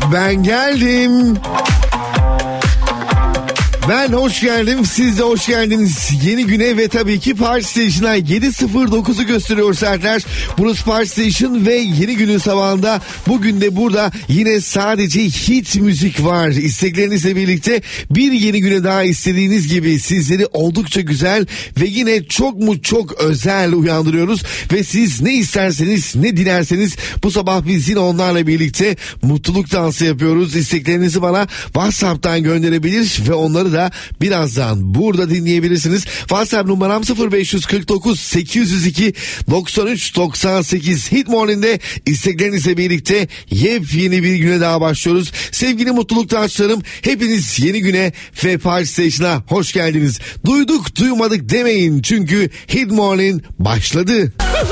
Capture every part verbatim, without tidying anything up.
Ben geldim. Ben hoş geldim, siz de hoş geldiniz yeni güne ve tabii ki Party Station'a. Yedi sıfır dokuzu gösteriyor saatler. Burası Party Station ve yeni günün sabahında bugün de burada yine sadece hit müzik var. İsteklerinizle birlikte bir yeni güne daha istediğiniz gibi sizleri oldukça güzel ve yine çok mu çok özel uyandırıyoruz. Ve siz ne isterseniz, ne dilerseniz bu sabah biz yine onlarla birlikte mutluluk dansı yapıyoruz. İsteklerinizi bana WhatsApp'tan gönderebilir ve onları da birazdan burada dinleyebilirsiniz. WhatsApp numaram sıfır beş kırk dokuz sekiz yüz iki doksan üç doksan sekiz. Hit Morning'de isteklerinizle birlikte yepyeni bir güne daha başlıyoruz. Sevgili mutluluk taşlarım, hepiniz yeni güne ve Party Station'a hoş geldiniz. Duyduk duymadık demeyin çünkü Hit Morning başladı.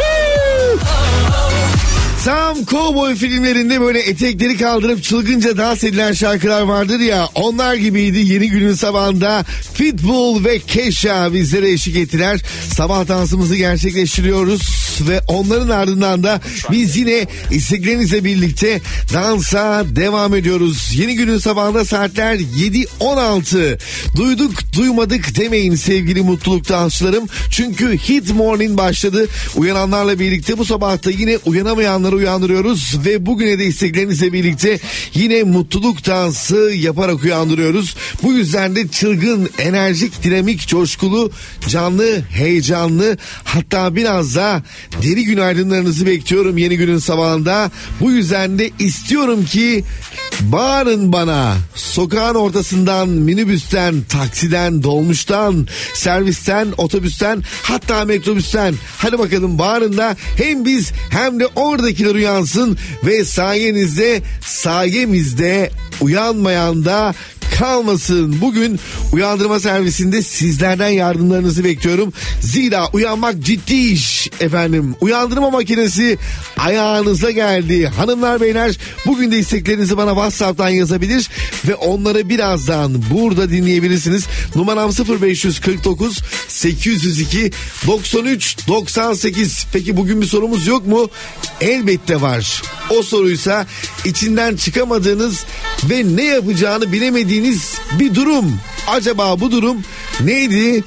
Tam kovboy filmlerinde böyle etekleri kaldırıp çılgınca dans edilen şarkılar vardır ya, onlar gibiydi yeni günün sabahında. Pitbull ve Kesha bizlere eşlik ettiler. Sabah dansımızı gerçekleştiriyoruz ve onların ardından da biz yine isteklerinizle birlikte dansa devam ediyoruz. Yeni günün sabahında saatler yedi on altı. Duyduk duymadık demeyin sevgili mutluluk dansçılarım. Çünkü Hit Morning başladı. Uyananlarla birlikte bu sabahta yine uyanamayanlar uyandırıyoruz ve bugüne de isteklerinizle birlikte yine mutluluk dansı yaparak uyandırıyoruz. Bu yüzden de çılgın, enerjik, dinamik, coşkulu, canlı, heyecanlı, hatta biraz da deri günaydınlarınızı bekliyorum yeni günün sabahında. Bu yüzden de istiyorum ki bağırın bana. Sokağın ortasından, minibüsten, taksiden, dolmuştan, servisten, otobüsten, hatta metrobüsten. Hadi bakalım bağırın da hem biz hem de oradakiler uyansın ve sayenizde, sayemizde uyanmayan da kalmasın. Bugün uyandırma servisinde sizlerden yardımlarınızı bekliyorum. Zira uyanmak ciddi iş efendim. Uyandırma makinesi ayağınıza geldi. Hanımlar beyler, bugün de isteklerinizi bana WhatsApp'tan yazabilir ve onları birazdan burada dinleyebilirsiniz. Numaram sıfır beş kırk dokuz sekiz yüz iki doksan üç doksan sekiz. Peki bugün bir sorumuz yok mu? Elbette var. O soruysa içinden çıkamadığınız ve ne yapacağını bilemediğiniz bir durum. Acaba bu durum neydi?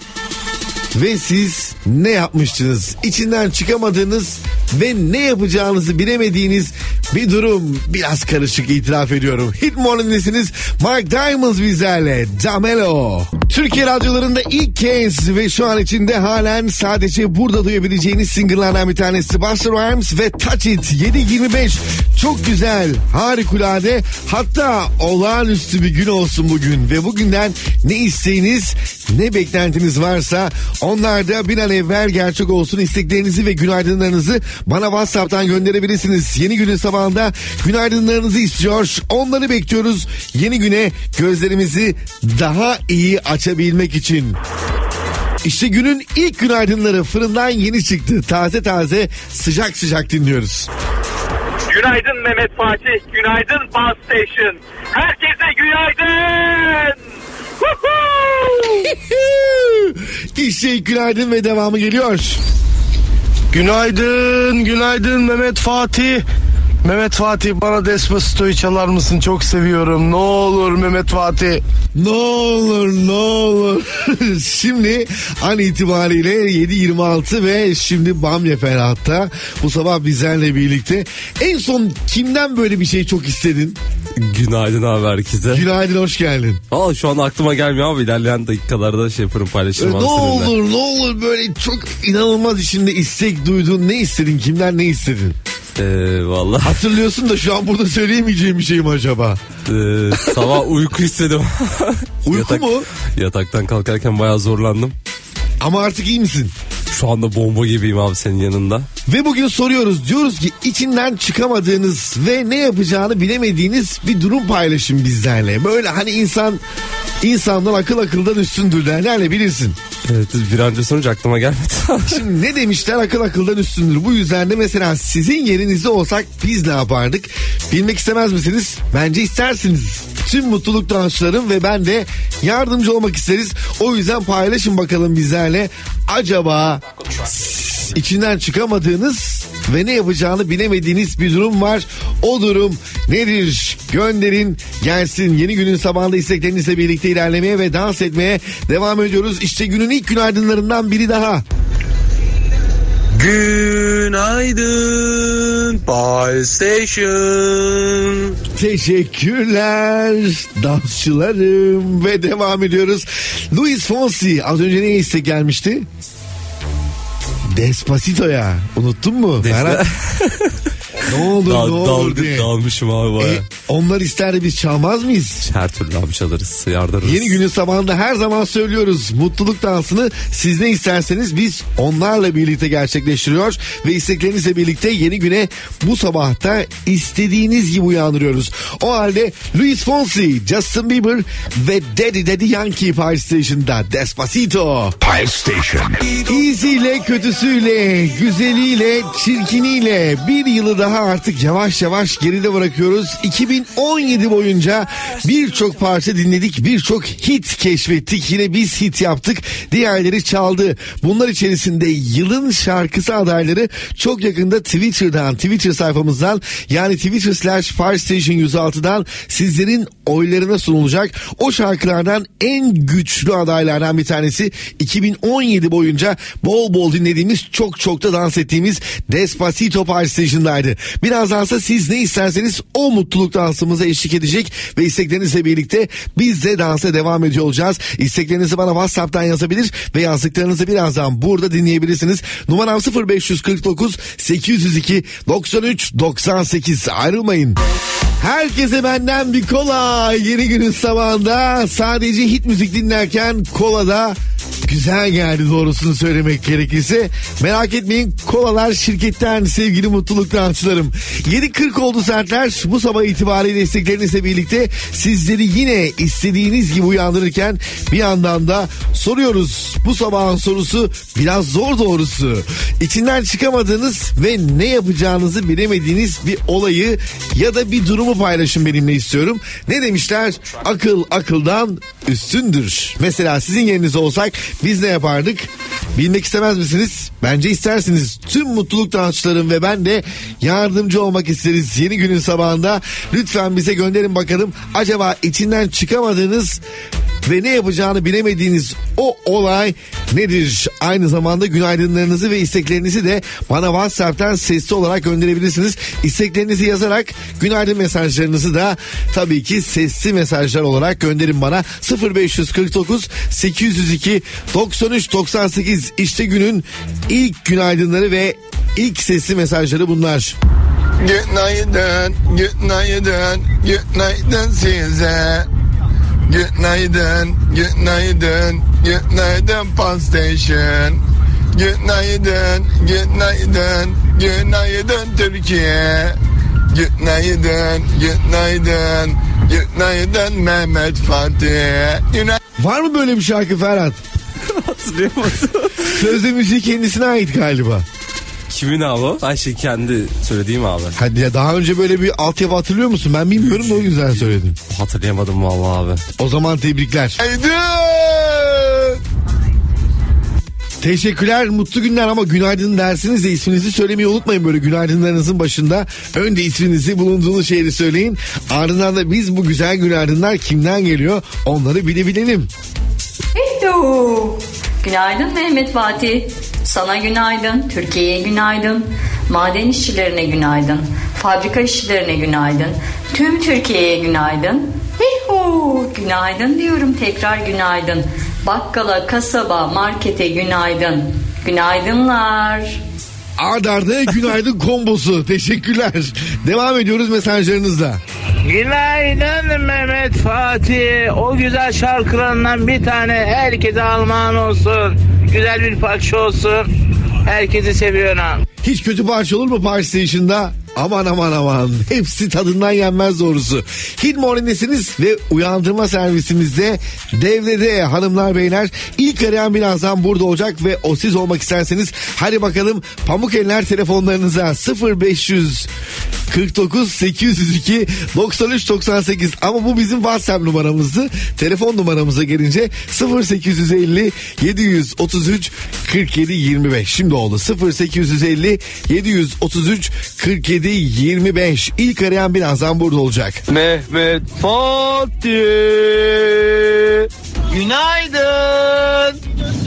Ve siz ne yapmıştınız? İçinden çıkamadığınız ve ne yapacağınızı bilemediğiniz bir durum. Biraz karışık, itiraf ediyorum. Hit Morning'desiniz. Mark Diamond bizlerle. Damelo. Türkiye radyolarında ilk kez ve şu an içinde halen sadece burada duyabileceğiniz single'lardan bir tanesi. Busta Rhymes ve Touch It. yedi yirmi beş. Çok güzel, harikulade, hatta olağanüstü bir gün olsun bugün. Ve bugünden ne isteğiniz, ne beklentiniz varsa onlar da bir an evvel gerçek olsun. İsteklerinizi ve günaydınlarınızı bana WhatsApp'tan gönderebilirsiniz. Yeni günün sabahında günaydınlarınızı istiyor. Onları bekliyoruz. Yeni güne gözlerimizi daha iyi açabilmek için. İşte günün ilk günaydınları fırından yeni çıktı. Taze taze, sıcak sıcak dinliyoruz. Günaydın Mehmet Fatih. Günaydın Party Station. Herkese günaydın. İşte günaydın ve devamı geliyor. Günaydın, günaydın Mehmet Fatih. Mehmet Fatih, bana Despacito'yu çalar mısın? Çok seviyorum. Ne olur Mehmet Fatih. Ne olur ne olur. Şimdi an itibariyle yedi yirmi altı ve şimdi Bamya Ferhat'ta bu sabah bizlerle birlikte. En son kimden böyle bir şey çok istedin? Günaydın abi herkese. Günaydın, hoş geldin. Aa, şu an aklıma gelmiyor abi, ilerleyen dakikalarda şey yaparım, paylaşırım. Ne olur ne olur, böyle çok inanılmaz içinde istek duydun. Ne istedin, kimden ne istedin? Ee, vallahi. Hatırlıyorsun da şu an burada söyleyemeyeceğim bir şey mi acaba? Ee, sabah uyku istedim. Uyku Yatak, mu? Yataktan kalkarken bayağı zorlandım. Ama artık iyi misin? Şu anda bomba gibiyim abi senin yanında. Ve bugün soruyoruz, diyoruz ki içinden çıkamadığınız ve ne yapacağını bilemediğiniz bir durum paylaşın bizlerle. Böyle hani insan insandan akıl akıldan üstündür derler ya, bilirsin. Evet, bir an önce sonuç aklıma gelmedi. Şimdi ne demişler, akıl akıldan üstündür. Bu yüzden de mesela sizin yerinizde olsak biz ne yapardık? Bilmek istemez misiniz? Bence istersiniz. Tüm mutluluk danışlarım ve ben de yardımcı olmak isteriz. O yüzden paylaşın bakalım bizlerle. Acaba içinden çıkamadığınız ve ne yapacağını bilemediğiniz bir durum var. O durum nedir? Gönderin gelsin. Yeni günün sabahında isteklerinizle birlikte ilerlemeye ve dans etmeye devam ediyoruz. İşte günün ilk günaydınlarından biri daha. Günaydın Fire Station. Teşekkürler dansçılarım ve devam ediyoruz. Luis Fonsi az önce ne istek gelmişti? Despacito'ya. Unuttun mu? Ferhat? Ne olur Dal, ne olur dal, diye. Dalmışım abi baya. E, onlar ister de biz çalmaz mıyız? Her türlü abi çalarız, yardırırız. Yeni günün sabahında her zaman söylüyoruz. Mutluluk dansını siz ne isterseniz biz onlarla birlikte gerçekleştiriyor. Ve isteklerinizle birlikte yeni güne bu sabahta istediğiniz gibi uyandırıyoruz. O halde Luis Fonsi, Justin Bieber ve Daddy Daddy Yankee Fire Station'da Despacito. Fire Station. İyisiyle, kötüsüyle, güzeliyle, çirkiniyle bir yılı daha artık yavaş yavaş geride bırakıyoruz. iki bin on yedi boyunca birçok parça dinledik, birçok hit keşfettik. Yine biz hit yaptık, diğerleri çaldı. Bunlar içerisinde yılın şarkısı adayları çok yakında Twitter'dan, Twitter sayfamızdan yani Twitter slash Fire Station yüz altıdan sizlerin oylarına sunulacak. O şarkılardan en güçlü adaylardan bir tanesi iki bin on yedi boyunca bol bol dinlediğimiz, çok çok da dans ettiğimiz Despacito Fire Station'daydı. Birazdansa siz ne isterseniz o mutluluk dansımıza eşlik edecek ve isteklerinizle birlikte biz de dansa devam ediyor olacağız. İsteklerinizi bana WhatsApp'tan yazabilir ve yazdıklarınızı birazdan burada dinleyebilirsiniz. Numaram sıfır beş kırk dokuz sekiz yüz iki doksan üç doksan sekiz. Ayrılmayın. Herkese benden bir kola. Yeni günün sabahında sadece hit müzik dinlerken kola da güzel geldi doğrusunu söylemek gerekirse. Merak etmeyin, kolalar şirketten sevgili mutluluk dansçılarım. yedi kırk oldu saatler. Bu sabah itibariyle desteklerinizle birlikte sizleri yine istediğiniz gibi uyandırırken bir yandan da soruyoruz. Bu sabahın sorusu biraz zor doğrusu. İçinden çıkamadığınız ve ne yapacağınızı bilemediğiniz bir olayı ya da bir durumu paylaşın benimle istiyorum. Ne demişler? Akıl akıldan üstündür. Mesela sizin yerinizde olsak biz ne yapardık? Bilmek istemez misiniz? Bence istersiniz. Tüm mutluluk dansçılarım ve ben de yardımcı olmak isteriz yeni günün sabahında. Lütfen bize gönderin bakalım. Acaba içinden çıkamadığınız ve ne yapacağını bilemediğiniz o olay nedir? Aynı zamanda günaydınlarınızı ve isteklerinizi de bana WhatsApp'tan sesli olarak gönderebilirsiniz. İsteklerinizi yazarak günaydın mesajlarınızı da tabii ki sesli mesajlar olarak gönderin bana. sıfır beş kırk dokuz sekiz yüz iki doksan üç doksan sekiz. İşte günün ilk günaydınları ve ilk sesli mesajları bunlar. Günaydın, günaydın, günaydın size. Günaydın, günaydın, günaydın Fire Station. Günaydın, günaydın, günaydın Türkiye. Günaydın, günaydın, günaydın Mehmet Fatih. Günaydın. Var mı böyle bir şarkı Ferhat? Hatırlayamadım. Sözde müziği kendisine ait galiba. Kimin abi o? Ben şey kendi söylediğim abi. Hadi ya, daha önce böyle bir altyapı hatırlıyor musun? Ben bilmiyorum da o yüzden söyledim. Hatırlayamadım vallahi abi. O zaman tebrikler. Günaydın. Teşekkürler, mutlu günler ama günaydın dersiniz de isminizi söylemeyi unutmayın böyle günaydınlarınızın başında. Önce isminizi, bulunduğunuz şehri söyleyin. Ardından da biz bu güzel günaydınlar kimden geliyor onları bilebilelim. Hello. Günaydın Mehmet Fatih. Sana günaydın, Türkiye'ye günaydın, maden işçilerine günaydın, fabrika işçilerine günaydın, tüm Türkiye'ye günaydın. Hihu, günaydın diyorum, tekrar günaydın. Bakkala, kasaba, markete günaydın. Günaydınlar. Ard arda günaydın kombosu. Teşekkürler. Devam ediyoruz mesajlarınızla. Günaydın Mehmet Fatih. O güzel şarkılarından bir tane herkese armağan olsun. Güzel bir parça olsun. Herkesi seviyorum. Hiç kötü parça olur mu Fire Station'da? Aman aman aman. Hepsi tadından yenmez doğrusu. Hit Morning'desiniz ve uyandırma servisimizde devrede hanımlar beyler. İlk arayan birazdan burada olacak ve o siz olmak isterseniz hadi bakalım pamuk eller telefonlarınıza sıfır beş yüz kırk dokuz sekiz yüz iki doksan üç doksan sekiz ama bu bizim WhatsApp numaramızdı. Telefon numaramıza gelince sıfır sekiz elli yedi otuz üç kırk yedi yirmi beş. Şimdi oldu sıfır sekiz elli yedi otuz üç kırk yedi yirmi beş. İlk arayan birazdan burada olacak. Mehmet Fatih. Günaydın.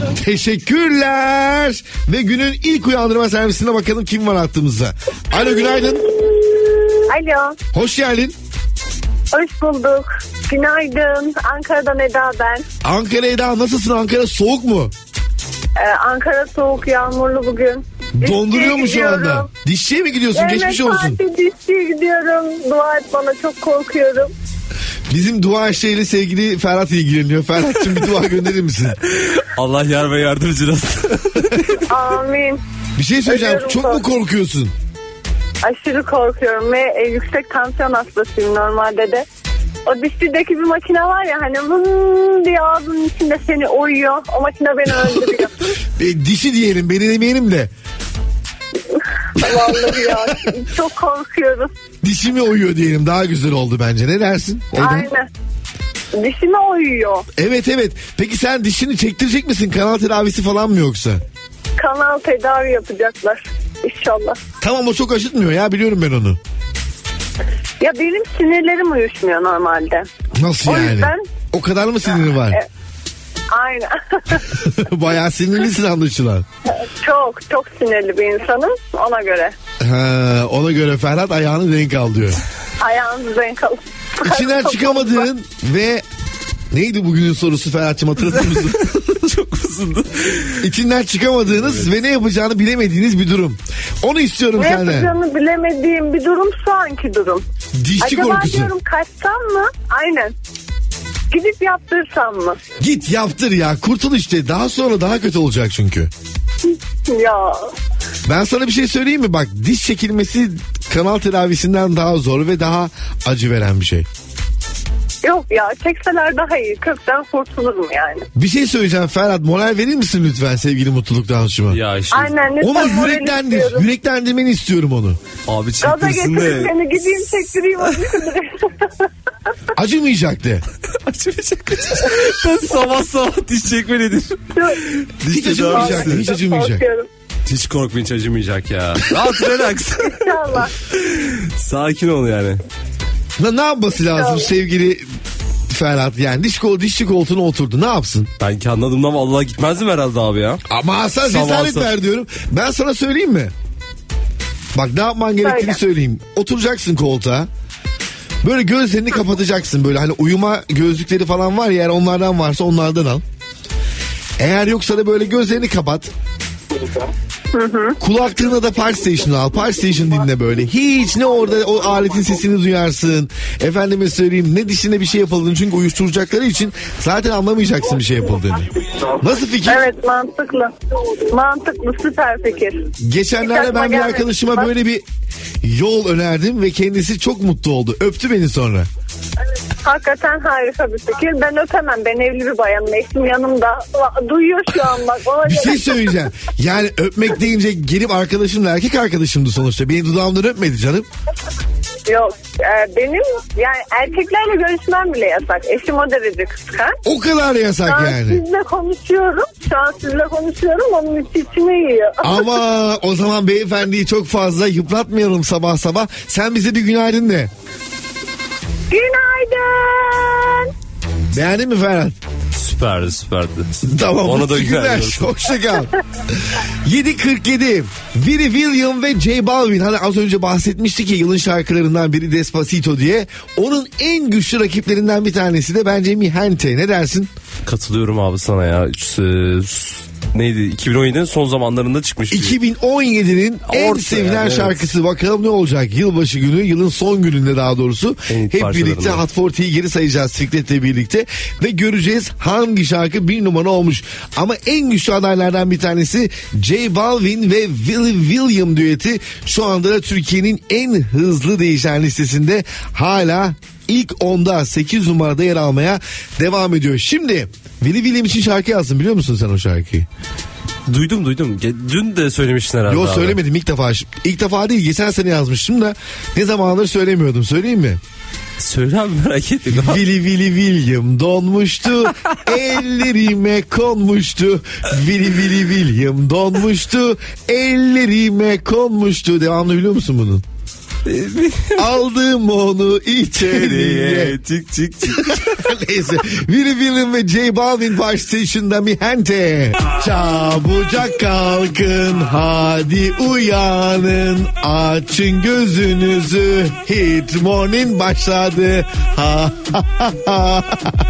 Teşekkürler. Ve günün ilk uyandırma servisine bakalım kim var hattımızda. Alo, günaydın. Alo. Hoş geldin. Hoş bulduk. Günaydın. Ankara'dan Eda ben. Ankara Eda, nasılsın? Ankara soğuk mu? Ee, Ankara soğuk, yağmurlu bugün. Donduruyor mu şu gidiyorum. anda? Dişçiye mi gidiyorsun? Evet, Geçmiş olsun. Evet, dişçiye gidiyorum. Dua et bana, çok korkuyorum. Bizim dua işleriyle sevgili Ferhat ilgileniyor. Ferhat'cığım bir dua gönderir misin? Allah yar ve yardımcın olsun. Amin. Bir şey söyleyeceğim. Ödüyorum Çok son. mu korkuyorsun? Aşırı korkuyorum ve e, yüksek tansiyon hastasıyım normalde de. O dişçideki bir makine var ya, hani vın diye ağzının içinde seni oyuyor. O makine beni öldürüyor. E, dişi diyelim, beni demeyelim de. Vallahi ya, çok korkuyorum. Dişimi oyuyor diyelim, daha güzel oldu bence. Ne dersin? Eda? Aynen. Dişime oyuyor. Evet evet. Peki sen dişini çektirecek misin? Kanal tedavisi falan mı yoksa? Kanal tedavi yapacaklar İnşallah. Tamam, o çok acıtmıyor ya, biliyorum ben onu. Ya benim sinirlerim uyuşmuyor normalde. Nasıl O yani? yüzden- O kadar mı siniri var? E, Aynen. Bayağı sinirlisin anlaşılan. çok çok sinirli bir insanım ona göre. Ha, ona göre Ferhat ayağını denk al diyor. Ayağınızı denk alın. İçinden çıkamadığın ve neydi bugünün sorusu Ferhat'cığım, hatırlatır mısın? Çok uzundu. İçinden çıkamadığınız evet. ve ne yapacağını bilemediğiniz bir durum. Onu istiyorum Ne senden. yapacağımı bilemediğim bir durum şu anki durum. Dişçi Acaba korkusu. diyorum kaçsam mı? Aynen. Gidip yaptırsam mı? Git yaptır ya, kurtul işte. Daha sonra daha kötü olacak çünkü. Ya Ben sana bir şey söyleyeyim mi? Bak, diş çekilmesi kanal tedavisinden daha zor ve daha acı veren bir şey. yok ya, çekseler daha iyi. Kökten kurtulurum yani. Bir şey söyleyeceğim Ferhat, moral verir misin lütfen sevgili mutluluk danışıma? Ya işte. Aynen, lütfen Onu moral yüreklendir. istiyorum. Yüreklendirmeni istiyorum onu. Abi Gaza çektirsin getirin de. beni, gideyim çektireyim onu. Acımayacak de. Açmayacak. Ben sabah sabah diş çekme nedir? Hiç acımayacak de. Hiç acımayacak. Korkuyorum. Hiç korkma, hiç acımayacak ya. Rahat, relax. İnşallah. Sakin ol yani. Ne, ne yapması lazım sevgili Ferhat? Yani diş kol, dişçi koltuğuna oturdu. Ne yapsın? Ben ki anladığımdan vallahi gitmezdim herhalde abi ya. Ama Hasan Sabah cesaret sabah. ver diyorum. Ben sana söyleyeyim mi? Bak, ne yapman gerektiğini Söyle. söyleyeyim. Oturacaksın koltuğa. Böyle gözlerini kapatacaksın, böyle hani uyuma gözlükleri falan var ya, eğer onlardan varsa onlardan al. Eğer yoksa da böyle gözlerini kapat. Hı hı. Kulaklığına da Park Station'ı al. Park Station dinle böyle. Hiç ne orada o aletin sesini duyarsın. Efendime söyleyeyim, ne dişine bir şey yapıldığını, çünkü uyuşturacakları için zaten anlamayacaksın bir şey yapıldığını. Nasıl fikir? Evet, mantıklı. Mantıklı, süper fikir. Geçenlerde ben bir arkadaşıma böyle bir yol önerdim ve kendisi çok mutlu oldu. Öptü beni sonra. Hakikaten harika bir fikir. Ben öpemem. Ben evli bir bayanım. Eşim yanımda. Duyuyor şu an bak. Ona Bir göre. şey söyleyeceğim. Yani öpmek deyince gelip arkadaşımla, erkek arkadaşımdı sonuçta. Beni dudağımdan öpmedi canım. Yok. E, benim yani erkeklerle görüşmem bile yasak. Eşim o derece kıskanç. O kadar Şu yasak an yani. sizle konuşuyorum. Şu an sizle konuşuyorum. Onun içi içine yiyor. Ama o zaman beyefendiyi çok fazla yıpratmayalım sabah sabah. Sen bize bir günaydın de. Günaydın. Beğendin mi Ferhat? Süperdi süperdi. Tamam. Ona da mutlu günaydın günler. olsun. Hoşça kal. yedi kırk yedi. Willie William ve J Balvin. Hani az önce bahsetmiştik ya, yılın şarkılarından biri Despacito diye. Onun en güçlü rakiplerinden bir tanesi de bence Mihente. Ne dersin? Katılıyorum abi sana ya. Ee, neydi? iki bin on yedinin son zamanlarında çıkmış. iki bin on yedinin en Orta sevilen yani, evet. şarkısı. Bakalım ne olacak? Yılbaşı günü, yılın son gününde daha doğrusu. En Hep parçalarından. birlikte Hot kırkı geri sayacağız Fikret'le birlikte. Ve göreceğiz hangi şarkı bir numara olmuş. Ama en güçlü adaylardan bir tanesi J Balvin ve Willie William düeti. Şu anda da Türkiye'nin en hızlı değişen listesinde hala ilk onda sekiz numarada yer almaya devam ediyor. Şimdi Willie William için şarkı yazdım, biliyor musun sen o şarkıyı? Duydum duydum. Dün de söylemiştin herhalde. Yok abi. Söylemedim ilk defa. İlk defa değil, geçen sene yazmıştım da ne zamandır söylemiyordum. Söyleyeyim mi? Söyle abi, merak ettim. Willy Willy William donmuştu, ellerime konmuştu. Willy Willy William donmuştu, ellerime konmuştu. Devamlı biliyor musun bunun? Aldım onu içeriye. Çık çık çık. Neyse. Willy William ve J Balvin Park Station'da mihente. Çabucak kalkın, hadi uyanın, açın gözünüzü, Hit Morning başladı. Ha ha ha ha.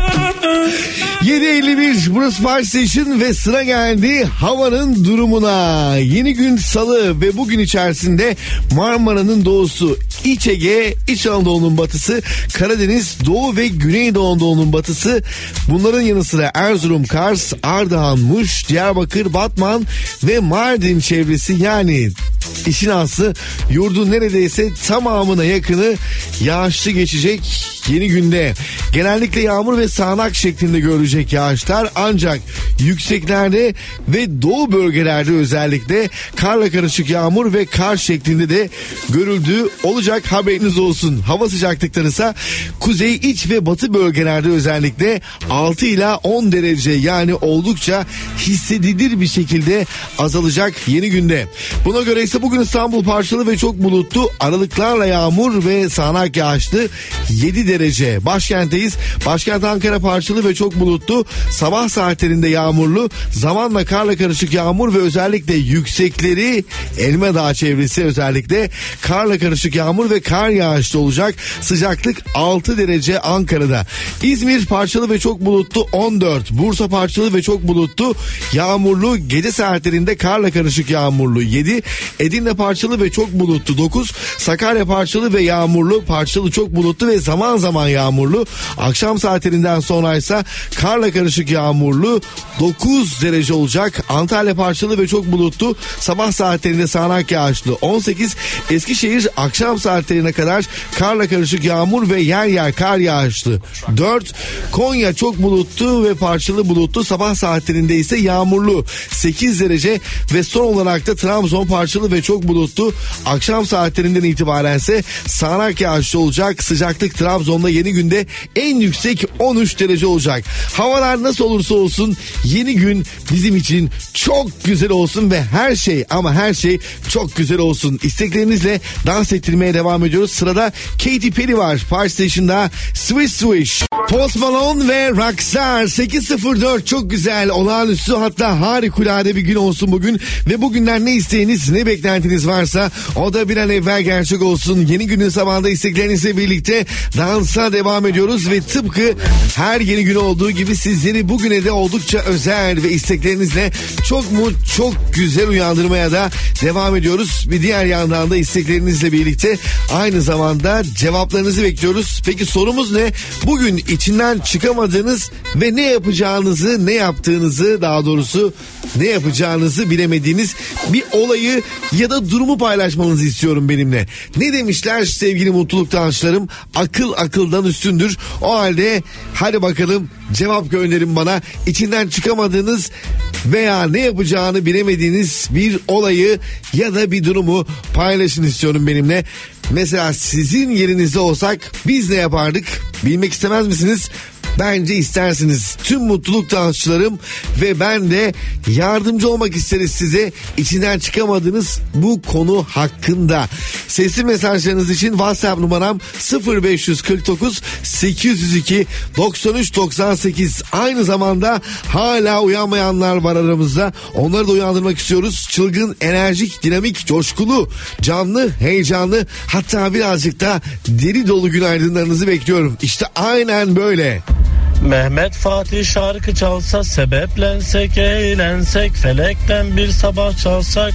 yedi elli bir burası Park Station ve sıra geldi havanın durumuna. Yeni gün salı ve bugün içerisinde Marmara'nın doğusu, İç Ege, İç Anadolu'nun batısı, Karadeniz, Doğu ve Güneydoğu Anadolu'nun batısı, bunların yanı sıra Erzurum, Kars, Ardahan, Muş, Diyarbakır, Batman ve Mardin çevresi, yani işin aslı yurdun neredeyse tamamına yakını yağışlı geçecek yeni günde. Genellikle yağmur ve sağanak şeklinde görülecek yağışlar, ancak yükseklerde ve doğu bölgelerde özellikle karla karışık yağmur ve kar şeklinde de görüldüğü olacak, haberiniz olsun. Hava sıcaklıkları ise kuzey, iç ve batı bölgelerde özellikle altı ila on derece, yani oldukça hissedilir bir şekilde azalacak yeni günde. Buna göre ise bugün İstanbul parçalı ve çok bulutlu, aralıklarla yağmur ve sağanak yağışlı, yedi derece. Başkentteyiz. Başkent Ankara parçalı ve çok bulutlu, sabah saatlerinde yağmurlu, zamanla karla karışık yağmur ve özellikle yüksekleri Elma Dağı çevresi özellikle karla karışık yağmur ve kar yağışlı olacak. Sıcaklık altı derece Ankara'da. İzmir parçalı ve çok bulutlu on dört. Bursa parçalı ve çok bulutlu, yağmurlu, gece saatlerinde karla karışık yağmurlu yedi. Edirne parçalı ve çok bulutlu dokuz. Sakarya parçalı ve yağmurlu, parçalı çok bulutlu ve zaman zaman yağmurlu. Akşam saatlerinden sonra ise karla karışık yağmurlu, dokuz derece olacak. Antalya parçalı ve çok bulutlu, sabah saatlerinde sağanak yağışlı on sekiz. Eskişehir akşam saatlerine kadar karla karışık yağmur ve yer yer kar yağışlı dört. Konya çok bulutlu ve parçalı bulutlu, sabah saatlerinde ise yağmurlu sekiz derece ve son olarak da Trabzon parçalı ve çok bulutlu, akşam saatlerinden itibaren ise sağanak yağışlı olacak. Sıcaklık Trabzon'da yeni günde en yüksek on üç derece olacak. Havalar nasıl olursa olsun yeni gün bizim için çok güzel olsun ve her şey, ama her şey çok güzel olsun. İsteklerinizle dans ettirmeye devam ediyoruz. Sırada Katy Perry var. Park Station'da Swish Swish. Post Malone ve Rockstar. Sekiz sıfır dört, çok güzel, olağanüstü, hatta harikulade bir gün olsun bugün ve bugünden ne isteğiniz, ne beklentiniz varsa o da bir an evvel gerçek olsun. Yeni günün sabahında isteklerinizle birlikte dansa devam ediyoruz ve tıpkı her yeni gün olduğu gibi sizleri bugüne de oldukça özel ve isteklerinizle çok mu çok güzel uyandırmaya da devam ediyoruz. Bir diğer yandan da isteklerinizle birlikte aynı zamanda cevaplarınızı bekliyoruz. Peki sorumuz ne? Bugün içinden çıkamadığınız ve ne yapacağınızı, ne yaptığınızı, daha doğrusu ne yapacağınızı bilemediğiniz bir olayı ya da durumu paylaşmanızı istiyorum benimle. Ne demişler sevgili mutluluk danışlarım? Akıl akıldan üstündür. O halde hadi bakalım cevap gönderin bana. İçinden çıkamadığınız veya ne yapacağını bilemediğiniz bir olayı ya da bir durumu paylaşın istiyorum benimle. Mesela sizin yerinizde olsak biz ne yapardık? Bilmek istemez misiniz? Bence istersiniz. Tüm mutluluk dansçılarım ve ben de yardımcı olmak isteriz size içinden çıkamadığınız bu konu hakkında. Sesli mesajlarınız için WhatsApp numaram sıfır beş kırk dokuz sekiz yüz iki doksan üç doksan sekiz. Aynı zamanda hala uyanmayanlar var aramızda. Onları da uyandırmak istiyoruz. Çılgın, enerjik, dinamik, coşkulu, canlı, heyecanlı, hatta birazcık da deli dolu günaydınlarınızı bekliyorum. İşte aynen böyle. Mehmet Fatih şarkı çalsa, sebeplensek, eğlensek, felekten bir sabah çalsak,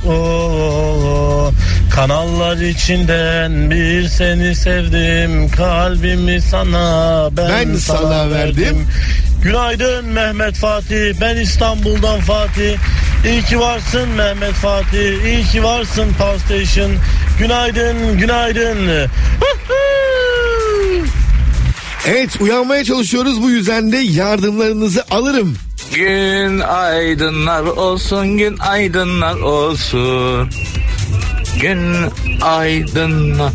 o kanallar içinden bir seni sevdim, kalbimi sana ben, ben sana, sana verdim. verdim. Günaydın Mehmet Fatih, ben İstanbul'dan Fatih. İyi ki varsın Mehmet Fatih, iyi ki varsın Power Station. Günaydın, günaydın. Evet, uyanmaya çalışıyoruz, bu yüzden de yardımlarınızı alırım. Gün aydınlar olsun, gün aydınlar olsun. Gün aydınlar.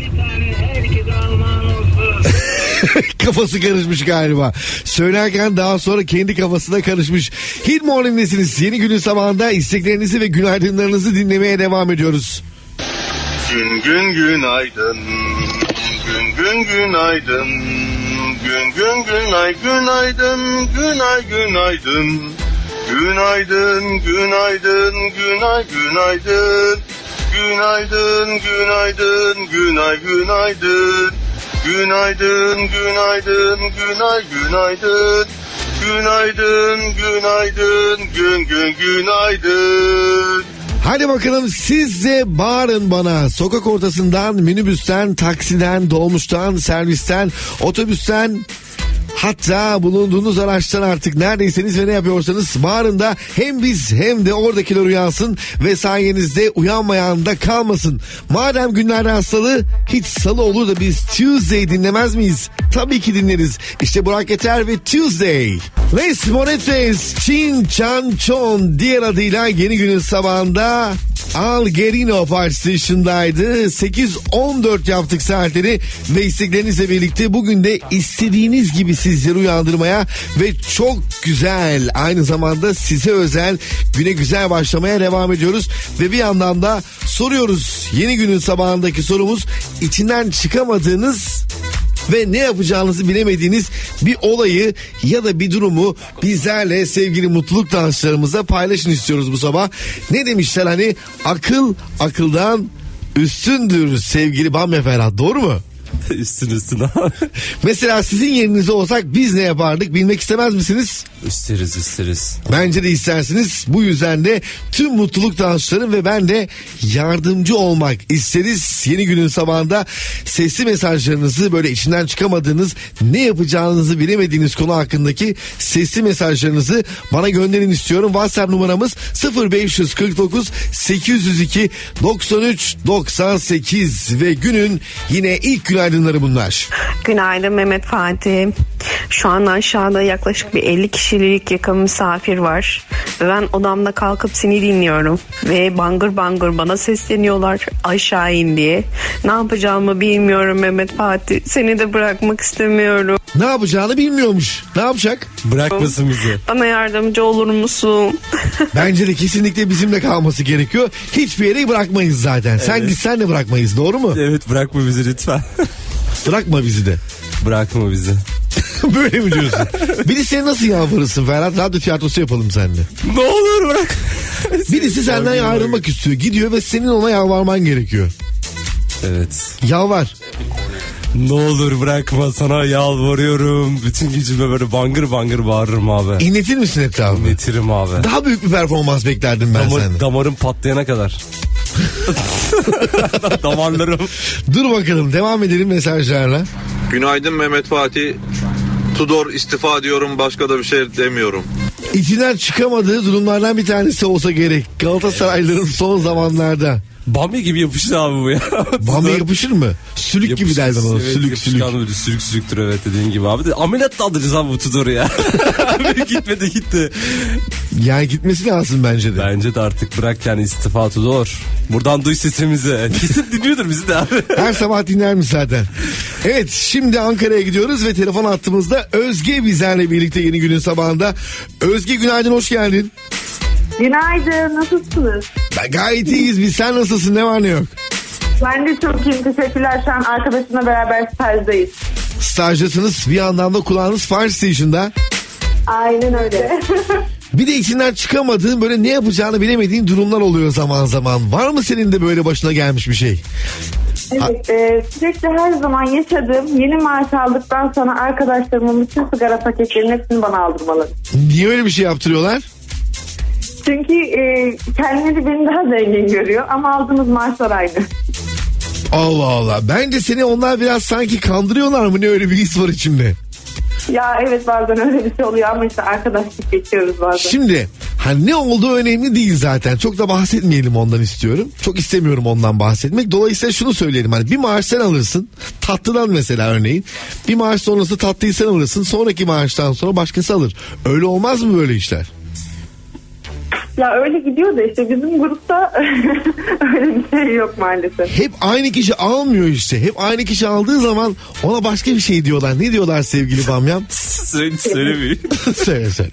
Kafası karışmış galiba. Söylerken daha sonra kendi kafasına karışmış. Hit Morning'desiniz. Yeni günün sabahında isteklerinizi ve günaydınlarınızı dinlemeye devam ediyoruz. Gün gün günaydın. Gün gün günaydın. Gün gün günay günaydın. Günay günaydın. Günaydın günaydın günay günaydın. Günaydın günaydın günay günaydın. Günaydın, günaydın, günay, günaydın. Günaydın, günaydın, gün gün günaydın. Hadi bakalım siz de bağırın bana. Sokak ortasından, minibüsten, taksiden, dolmuştan, servisten, otobüsten... Hatta bulunduğunuz araçtan artık neredeyseniz ve ne yapıyorsanız bağırın da hem biz hem de oradakiler uyansın ve sayenizde uyanmayan da kalmasın. Madem günlerden salı, hiç salı olur da biz Tuesday dinlemez miyiz? Tabii ki dinleriz. İşte Burak Yeter ve Tuesday. Les Monetes, Chin Chan Chon diğer adıyla yeni günün sabahında Algerino Park Station'daydı. sekiz on dört yaptık saatleri ve isteklerinizle birlikte bugün de istediğiniz gibi sizleri uyandırmaya ve çok güzel, aynı zamanda size özel, güne güzel başlamaya devam ediyoruz. Ve bir yandan da soruyoruz. Yeni günün sabahındaki sorumuz, içinden çıkamadığınız ve ne yapacağınızı bilemediğiniz bir olayı ya da bir durumu bizlerle sevgili mutluluk dansçılarımızla paylaşın istiyoruz bu sabah. Ne demişler hani, akıl akıldan üstündür sevgili Bamya Ferhat, doğru mu? Üstün üstün abi. Mesela sizin yerinizde olsak biz ne yapardık bilmek istemez misiniz? İsteriz isteriz. Bence de istersiniz. Bu yüzden de tüm mutluluk dansçıları ve ben de yardımcı olmak isteriz. Yeni günün sabahında sesli mesajlarınızı, böyle içinden çıkamadığınız, ne yapacağınızı bilemediğiniz konu hakkındaki sesli mesajlarınızı bana gönderin istiyorum. WhatsApp numaramız sıfır beş kırk dokuz sekiz yüz iki doksan üç doksan sekiz ve günün yine ilk günaydınları bunlar. Günaydın Mehmet Fatih. Şu an aşağıda yaklaşık bir elli kişilik yakın misafir var. Ben odamda kalkıp seni dinliyorum. Ve bangır bangır bana sesleniyorlar aşağı in diye. Ne yapacağımı bilmiyorum Mehmet Fatih. Seni de bırakmak istemiyorum. Ne yapacağını bilmiyormuş. Ne yapacak? Bırakmasın bizi. Bana yardımcı olur musun? Bence de kesinlikle bizimle kalması gerekiyor. Hiçbir yere bırakmayız zaten. Evet. Sen gitsen de bırakmayız, doğru mu? Evet, bırakma bizi lütfen. Bırakma bizi de. Bırakma bizi. Böyle mi diyorsun? Biri seni nasıl yalvarırsın Ferhat? Radyo tiyatrosu yapalım seninle. Ne olur bırak. Birisi senden ayrılmak istiyor. Gidiyor ve senin ona yalvarman gerekiyor. Evet. Yalvar. Ne olur bırakma, sana yalvarıyorum. Bütün gücümle böyle bangır bangır bağırırım abi. İnletir misin etrafını? İnletirim abi. Daha büyük bir performans beklerdim ben Damar, senden. Damarım patlayana kadar. Damarlarım. Dur bakalım, devam edelim mesajlarla. Günaydın Mehmet Fatih. Tudor istifa diyorum, başka da bir şey demiyorum. İçinden çıkamadığı durumlardan bir tanesi olsa gerek. Galatasaraylıların son zamanlarda. Bamya gibi yapışır abi bu ya. Bamya yapışır mı? Sülük yapışır, gibi derdim ona. Evet, sülük sülük. Böyle sülük sülüktür evet, dediğin gibi abi. De, ameliyat da alacağız abi bu Tudor'u ya. Gitmedi gitti. Yani gitmesi lazım bence de. Bence de artık bırak yani, istifa Tudor. Buradan duy sesimizi. Kesin dinliyordur bizi de abi. Her sabah dinlermiş zaten. Evet, şimdi Ankara'ya gidiyoruz ve telefon attığımızda Özge bizlerle birlikte yeni günün sabahında. Özge günaydın, hoş geldin. Günaydın, nasılsınız? Ben gayet iyiyiz, biz. Sen nasılsın, ne var ne yok? Ben de çok iyiyim, teşekkürler. Şu an arkadaşımla beraber stajdayız. Stajdasınız, bir yandan da kulağınız Fire Station'da. Aynen öyle. Bir de içinden çıkamadığın, böyle ne yapacağını bilemediğin durumlar oluyor zaman zaman. Var mı senin de böyle başına gelmiş bir şey? Evet, e, sürekli her zaman yaşadığım, yeni maaş aldıktan sonra arkadaşlarımın bütün sigara paketlerinin hepsini bana aldırmaları. Niye öyle bir şey yaptırıyorlar? Çünkü e, kendileri beni daha zengin görüyor ama aldığımız maaşlar aynı. Allah Allah. Bence seni onlar biraz sanki kandırıyorlar mı, ne, öyle bir his var içimde. Ya evet, bazen öyle bir şey oluyor ama işte arkadaşlık geçiyoruz bazen. Şimdi hani ne olduğu önemli değil zaten. Çok da bahsetmeyelim ondan istiyorum. Çok istemiyorum ondan bahsetmek. Dolayısıyla şunu söyleyelim. Hani bir maaş sen alırsın. Tatlıdan mesela örneğin. Bir maaş sonrası tatlıyı sen alırsın. Sonraki maaştan sonra başkası alır. Öyle olmaz mı böyle işler? Ya öyle gidiyor da işte bizim grupta öyle bir şey yok maalesef. Hep aynı kişi almıyor işte. Hep aynı kişi aldığı zaman ona başka bir şey diyorlar. Ne diyorlar sevgili Bamyam? Söyle söylemeyeyim. söyle söyle.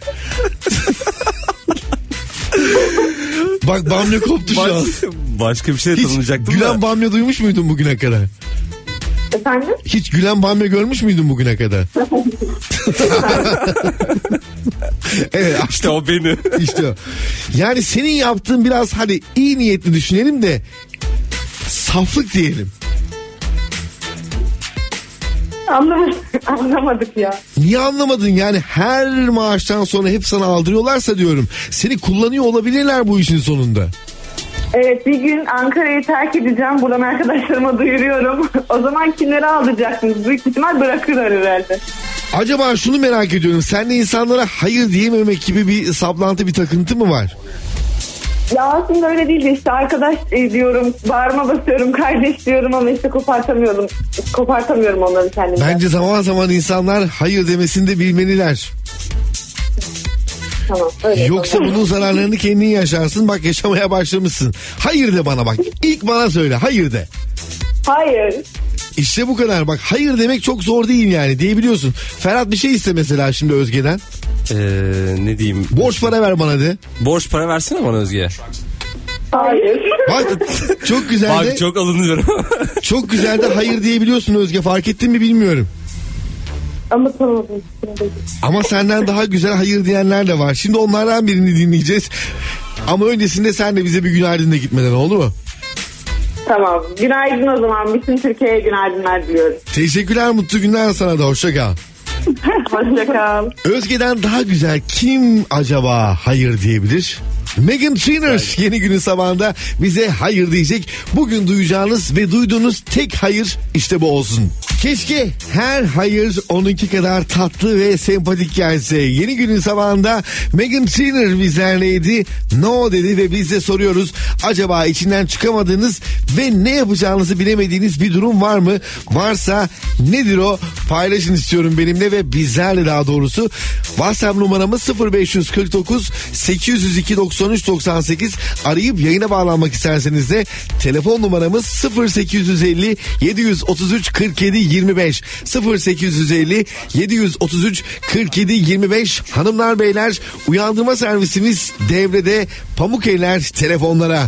Bak Bamya koptu şu an. Başka bir şey tanınacaktım Hiç da. gülen Bamya duymuş muydun bugüne kadar? Efendim? Hiç gülen Bamya görmüş müydün bugüne kadar? Evet işte o beni. İşte o. Yani senin yaptığın biraz hadi iyi niyetli düşünelim de saflık diyelim. Anlamadık, anlamadık ya. Niye anlamadın yani her maaştan sonra hep sana aldırıyorlarsa diyorum. Seni kullanıyor olabilirler bu işin sonunda. Evet, bir gün Ankara'yı terk edeceğim. Buradan arkadaşlarıma duyuruyorum. O zaman kimleri aldıracaksınız? Büyük ihtimal bırakırlar herhalde. Acaba şunu merak ediyorum. Sende insanlara hayır diyememek gibi bir saplantı, bir takıntı mı var? Ya aslında öyle değil de işte arkadaş diyorum, bağrıma basıyorum, kardeş diyorum ama işte kopartamıyorum. Kopartamıyorum onları kendimden. Bence zaman zaman insanlar hayır demesini de bilmeliler. Tamam, öyle. Yoksa bunun zararlarını kendin yaşarsın. Bak yaşamaya başlamışsın. Hayır de bana bak. İlk bana söyle. Hayır de. Hayır. İşte bu kadar. Bak hayır demek çok zor değil yani. Diyebiliyorsun. Ferhat bir şey iste mesela şimdi Özge'den. Ee, ne diyeyim? Borç para ver bana de. Borç para versene bana Özge. Hayır. Bak çok güzel de. Bak çok alınıyorum. Çok güzel de hayır diyebiliyorsun Özge. Fark ettin mi bilmiyorum. Ama tamam. Ama senden daha güzel hayır diyenler de var. Şimdi onlardan birini dinleyeceğiz. Ama öncesinde sen de bize bir günaydın da gitmeden, oldu mu? Tamam. Günaydın o zaman. Bütün Türkiye'ye günaydınlar diliyorum. Teşekkürler, mutlu günler sana da. Hoşça kal. Hoşça kal. Özge'den daha güzel kim acaba hayır diyebilir? Meghan Trainor yeni günün sabahında bize hayır diyecek. Bugün duyacağınız ve duyduğunuz tek hayır işte bu olsun. Keşke her hayır onunki kadar tatlı ve sempatik gelse. Yeni günün sabahında Meghan Trainor bizlerleydi. No dedi ve biz de soruyoruz. Acaba içinden çıkamadığınız ve ne yapacağınızı bilemediğiniz bir durum var mı? Varsa nedir o? Paylaşın istiyorum benimle ve bizlerle daha doğrusu. WhatsApp numaramız sıfır beş kırk dokuz sekiz yüz iki doksan üç doksan sekiz. Arayıp yayına bağlanmak isterseniz de telefon numaramız sıfır sekiz yüz elli yedi yüz otuz üç kırk yedi yirmi beş sıfır sekiz yüz elli yedi yüz otuz üç kırk yedi yirmi beş. Hanımlar beyler, uyandırma servisimiz devrede. Pamukeyler telefonlara.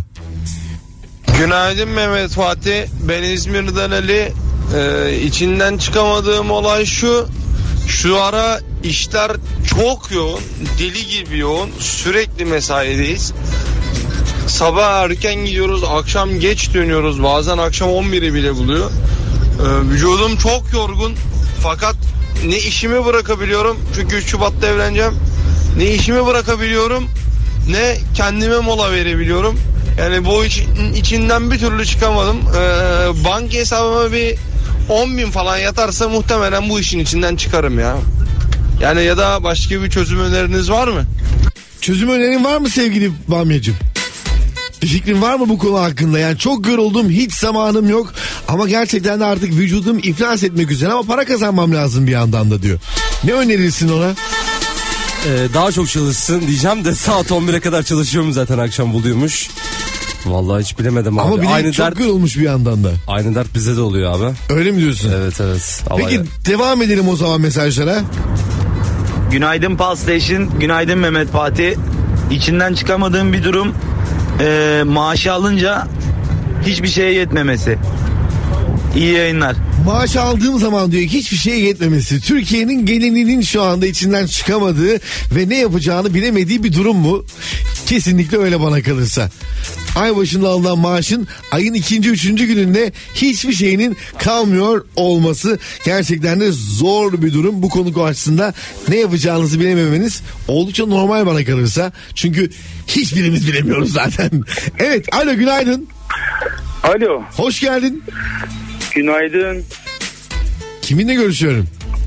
Günaydın Mehmet Fatih, ben İzmir'den Ali. Ee, içinden çıkamadığım olay şu. Şu ara işler çok yoğun, deli gibi yoğun, sürekli mesaideyiz. Sabah erken gidiyoruz, akşam geç dönüyoruz, bazen akşam on biri bile buluyor. Ee, vücudum çok yorgun, fakat ne işimi bırakabiliyorum, çünkü üç Şubat'ta evleneceğim. Ne işimi bırakabiliyorum, ne kendime mola verebiliyorum. Yani bu için, içinden bir türlü çıkamadım. Ee, banka hesabıma bir on bin falan yatarsa muhtemelen bu işin içinden çıkarım ya. Yani ya da başka bir çözüm öneriniz var mı? Çözüm önerin var mı sevgili Bamyacığım? Bir fikrin var mı bu konu hakkında? Yani çok yoruldum, hiç zamanım yok ama gerçekten de artık vücudum iflas etmek üzere ama para kazanmam lazım bir yandan da diyor. Ne önerirsin ona? Ee, daha çok çalışsın diyeceğim de saat on bire kadar çalışıyorum zaten, akşam buluyormuş. Vallahi hiç bilemedim abi. Ama bir de aynı çok dert, yorulmuş bir yandan da. Aynı dert bize de oluyor abi. Öyle mi diyorsun? Evet evet. Peki ya. Devam edelim o zaman mesajlara. Günaydın Pulse Station, günaydın Mehmet Fatih. İçinden çıkamadığım bir durum, e, maaşı alınca hiçbir şeye yetmemesi. İyi yayınlar. Maaş aldığım zaman diyor hiçbir şeye yetmemesi. Türkiye'nin gelininin şu anda içinden çıkamadığı ve ne yapacağını bilemediği bir durum mu? Kesinlikle öyle bana kalırsa. Ay başında alınan maaşın ayın ikinci, üçüncü gününde hiçbir şeyinin kalmıyor olması gerçekten de zor bir durum. Bu konu karşısında ne yapacağınızı bilememeniz oldukça normal bana kalırsa. Çünkü hiçbirimiz bilemiyoruz zaten. Evet, alo günaydın. Alo. Hoş geldin. Günaydın. Kiminle görüşüyorum?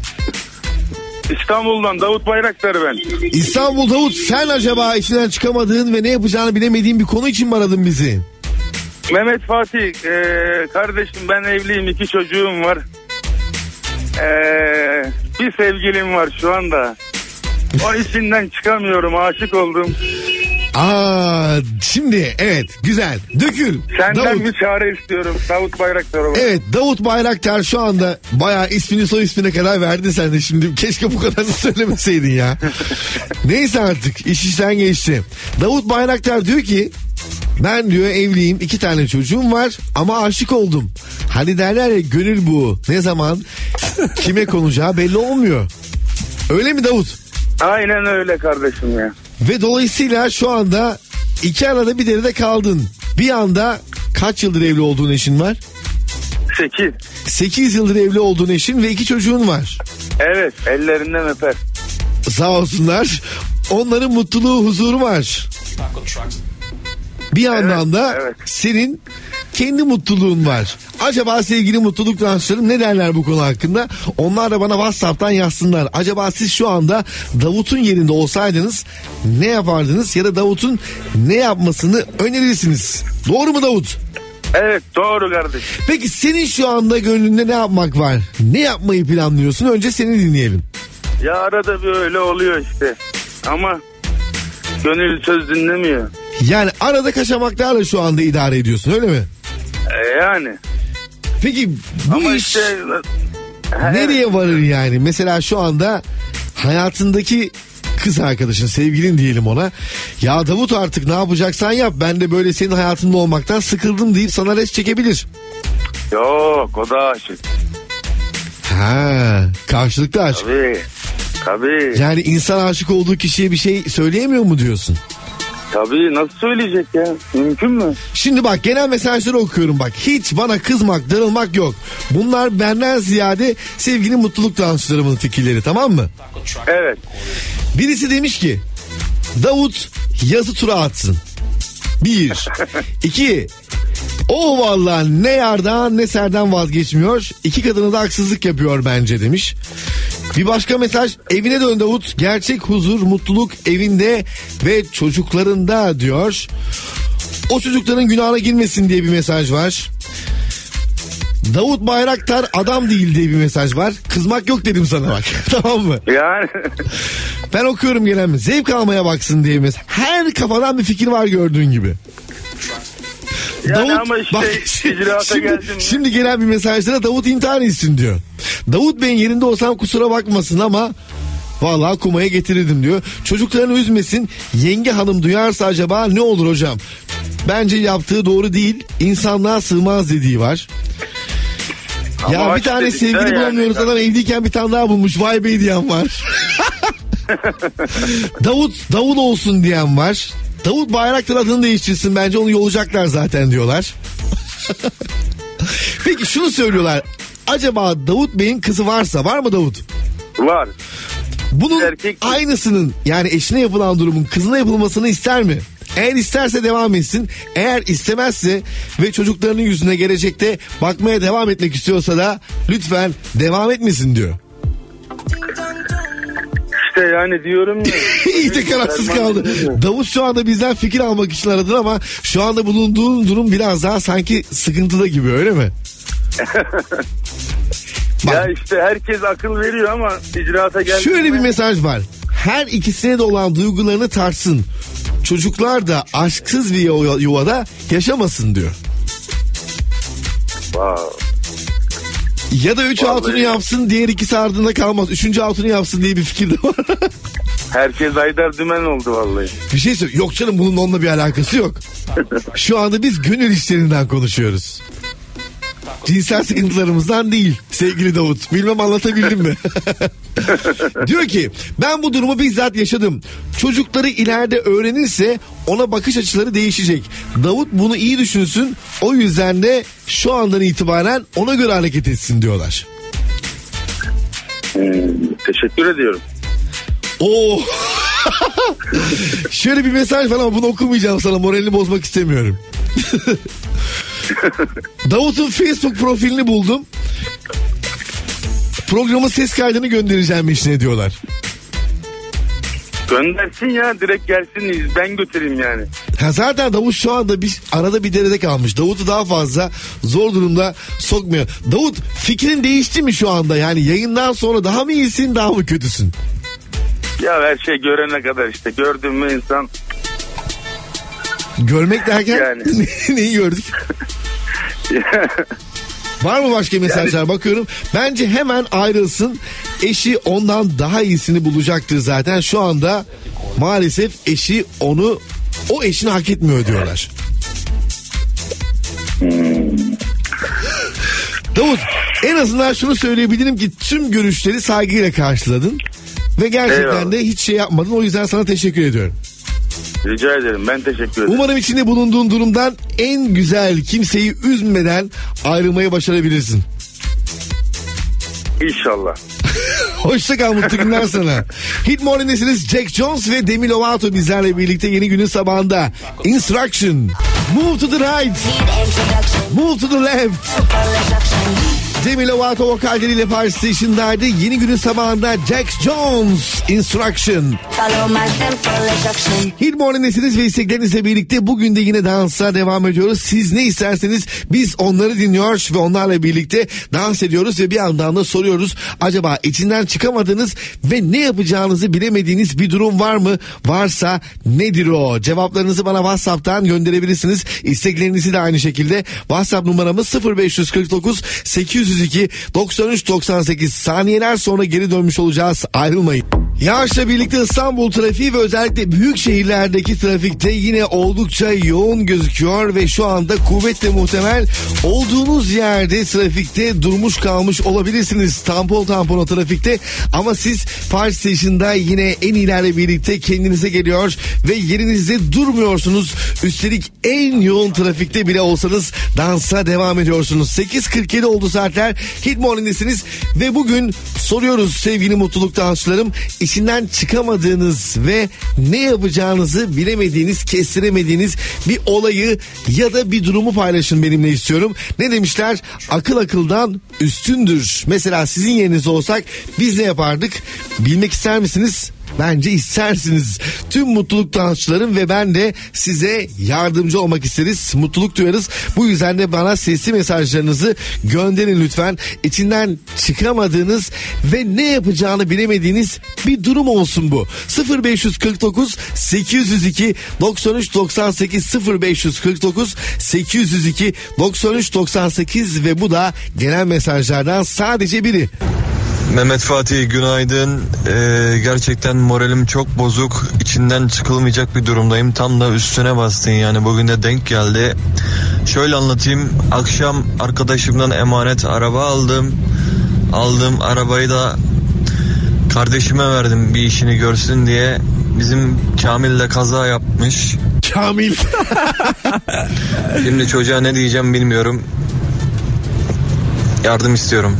İstanbul'dan Davut Bayraktar ben. İstanbul Davut, sen acaba içinden çıkamadığın ve ne yapacağını bilemediğin bir konu için mi aradın bizi? Mehmet Fatih, ee, kardeşim ben evliyim, iki çocuğum var. Ee, bir sevgilim var şu anda. O içinden çıkamıyorum, aşık oldum. Aa, şimdi evet güzel. Dökül. Senden Davut. bir çare istiyorum. Davut Bayraktar. Evet, Davut Bayraktar şu anda bayağı ismini soy ismine kadar verdi sen de şimdi. Keşke bu kadarını söylemeseydin ya. Neyse artık iş işten geçti. Davut Bayraktar diyor ki ben diyor evliyim, iki tane çocuğum var ama aşık oldum. Hani derler ya, gönül bu ne zaman kime konacağı belli olmuyor. Öyle mi Davut? Aynen öyle kardeşim ya. Ve dolayısıyla şu anda iki arada bir derede kaldın. Bir anda kaç yıldır evli olduğun eşin var? Sekiz. Sekiz yıldır evli olduğun eşin ve iki çocuğun var. Evet, ellerinden öper. Sağ olsunlar. Onların mutluluğu, huzuru var. Bir yandan evet, da evet. senin kendi mutluluğun var. Acaba sevgili mutluluk dansçılarım ne derler bu konu hakkında? Onlar da bana WhatsApp'tan yazsınlar. Acaba siz şu anda Davut'un yerinde olsaydınız ne yapardınız? Ya da Davut'un ne yapmasını önerirsiniz? Doğru mu Davut? Evet, doğru kardeşim. Peki senin şu anda gönlünde ne yapmak var? Ne yapmayı planlıyorsun? Önce seni dinleyelim. Ya arada bir öyle oluyor işte. Ama gönül söz dinlemiyor. Yani arada kaçamaklarla şu anda idare ediyorsun, öyle mi? E yani. Peki bu Ama iş işte, nereye varır yani? Mesela şu anda hayatındaki kız arkadaşın, sevgilin diyelim ona. Ya Davut artık ne yapacaksan yap, ben de böyle senin hayatında olmaktan sıkıldım deyip sana res çekebilir. Yok, o da aşık. Ha, karşılıklı aşk. Tabii. Tabii. Yani insan aşık olduğu kişiye bir şey söyleyemiyor mu diyorsun? Tabii, nasıl söyleyecek ya? Mümkün mü? Şimdi bak, genel mesajları okuyorum bak. Hiç bana kızmak, darılmak yok. Bunlar benden ziyade sevgili mutluluk dansçılarımın fikirleri, tamam mı? Evet. Birisi demiş ki Davut yazı tura atsın. Bir. İki. O vallahi ne yardan ne serden vazgeçmiyor. İki kadını da haksızlık yapıyor bence demiş. Bir başka mesaj, evine dön Davut. Gerçek huzur, mutluluk evinde ve çocuklarında diyor. O çocukların günahına girmesin diye bir mesaj var. Davut Bayraktar adam değil diye bir mesaj var. Kızmak yok dedim sana bak. Tamam mı? Yani. Ben okuyorum gelen, zevk almaya baksın diye mesaj. Her kafadan bir fikir var gördüğün gibi. Yani Davut, ama işte bak, icraata şimdi, geldim. şimdi gelen bir mesajlara Davut intihar etsin diyor. Davut Bey'in yerinde olsam kusura bakmasın ama vallahi kumaya getirirdim diyor. Çocuklarını üzmesin. Yenge hanım duyarsa acaba ne olur hocam? Bence yaptığı doğru değil. İnsanlığa sığmaz dediği var. Ama ya bir tane sevgili yani bulamıyoruz, adam evliyken bir tane daha bulmuş. Vay bey diyen var. Davut Davul olsun diyen var. Davut Bayraktar adını değiştirsin, bence onu yolacaklar zaten diyorlar. Peki şunu söylüyorlar. Acaba Davut Bey'in kızı varsa, var mı Davut? Var. Bunun Erkek... aynısının, yani eşine yapılan durumun kızına yapılmasını ister mi? Eğer isterse devam etsin. Eğer istemezse ve çocuklarının yüzüne gelecekte bakmaya devam etmek istiyorsa da lütfen devam etmesin diyor. İşte yani diyorum ya. İyice kararsız kaldı. Davut şu anda bizden fikir almak için aradın ama şu anda bulunduğun durum biraz daha sanki sıkıntıda gibi, öyle mi? Bak, ya işte herkes akıl veriyor ama icraata geldi. Şöyle bir mesaj var. Her ikisine de olan duygularını tartsın. Çocuklar da aşksız bir yuvada yaşamasın diyor. Wow. Ya da üç hatunu yapsın, diğer ikisi ardında kalmaz. Üçüncü hatunu yapsın diye bir fikir de var. Herkes Aydar Dümen oldu vallahi. Bir şey söyle. Yok canım, bunun onunla bir alakası yok. Şu anda biz gönül işlerinden konuşuyoruz. Cinsel sıkıntılarımızdan değil sevgili Davut. Bilmem anlatabildim mi? Diyor ki ben bu durumu bizzat yaşadım. Çocukları ileride öğrenirse ona bakış açıları değişecek. Davut bunu iyi düşünsün. O yüzden de şu andan itibaren ona göre hareket etsin diyorlar. Hmm, teşekkür ediyorum. Oo. Şöyle bir mesaj var ama bunu okumayacağım, sana moralini bozmak istemiyorum. Davut'un Facebook profilini buldum. Programın ses kaydını göndereceğim eşine diyorlar. Göndersin ya, direkt gelsin, ben götüreyim yani. Ha zaten Davut şu anda bir arada bir derede kalmış. Davut'u daha fazla zor durumda sokmuyor. Davut, fikrin değişti mi şu anda? Yani yayından sonra daha mı iyisin, daha mı kötüsün? Ya her şey görene kadar işte, gördün mü insan Görmek derken Yani. neyi gördük? Var mı başka mesajlar? Yani... Bakıyorum. Bence hemen ayrılsın. Eşi ondan daha iyisini bulacaktır zaten. Şu anda maalesef eşi onu, o eşini hak etmiyor diyorlar. Davut, en azından şunu söyleyebilirim ki tüm görüşleri saygıyla karşıladın. Ve gerçekten Eyvallah. de hiç şey yapmadın. O yüzden sana teşekkür ediyorum. Rica ederim, ben teşekkür ederim. Umarım içinde bulunduğun durumdan en güzel, kimseyi üzmeden ayrılmayı başarabilirsin. İnşallah. Hoşça kal, mutlu günler sana. Hit Morning'desiniz. Jack Jones ve Demi Lovato bizlerle birlikte yeni günün sabahında. Instruction. Move to the right. Move to the left. Demi Lovato vokalleriyle Paris Station'daydı. Yeni günün sabahında Jack Jones, Instruction. Hit Morning'desiniz ve isteklerinizle birlikte bugün de yine dansa devam ediyoruz. Siz ne isterseniz biz onları dinliyor ve onlarla birlikte dans ediyoruz ve bir yandan da soruyoruz. Acaba içinden çıkamadığınız ve ne yapacağınızı bilemediğiniz bir durum var mı? Varsa nedir o? Cevaplarınızı bana WhatsApp'tan gönderebilirsiniz. İsteklerinizi de aynı şekilde. WhatsApp numaramız sıfır beş kırk dokuz sekiz yüz iki doksan üç doksan sekiz. Saniyeler sonra geri dönmüş olacağız. Ayrılmayın. Yağışla birlikte İstanbul trafiği ve özellikle büyük şehirlerdeki trafikte yine oldukça yoğun gözüküyor ve şu anda kuvvetle muhtemel olduğunuz yerde trafikte durmuş kalmış olabilirsiniz. Tampon tampona trafikte, ama siz Paris Station'da yine en iyilerle birlikte kendinize geliyor ve yerinizde durmuyorsunuz. Üstelik en yoğun trafikte bile olsanız dansa devam ediyorsunuz. sekiz kırk yedi oldu saatler. Hit Morning'desiniz ve bugün soruyoruz sevgili mutluluk dansçılarım. İçinden çıkamadığınız ve ne yapacağınızı bilemediğiniz, kestiremediğiniz bir olayı ya da bir durumu paylaşın benimle istiyorum. Ne demişler? Akıl akıldan üstündür. Mesela sizin yerinizde olsak biz ne yapardık? Bilmek ister misiniz? Bence istersiniz. Tüm mutluluk dansçılarım ve ben de size yardımcı olmak isteriz. Mutluluk duyarız. Bu yüzden de bana sesli mesajlarınızı gönderin lütfen. İçinden çıkamadığınız ve ne yapacağını bilemediğiniz bir durum olsun bu. sıfır beş kırk dokuz sekiz yüz iki doksan üç doksan sekiz sıfır beş kırk dokuz sekiz yüz iki doksan üç doksan sekiz ve bu da gelen mesajlardan sadece biri. Mehmet Fatih günaydın. Ee, gerçekten moralim çok bozuk. İçinden çıkılmayacak bir durumdayım. Tam da üstüne bastın yani, bugün de denk geldi. Şöyle anlatayım. Akşam arkadaşımdan emanet araba aldım. Aldığım arabayı da kardeşime verdim bir işini görsün diye. Bizim Kamil de kaza yapmış. Kamil. Şimdi çocuğa ne diyeceğim bilmiyorum. Yardım istiyorum.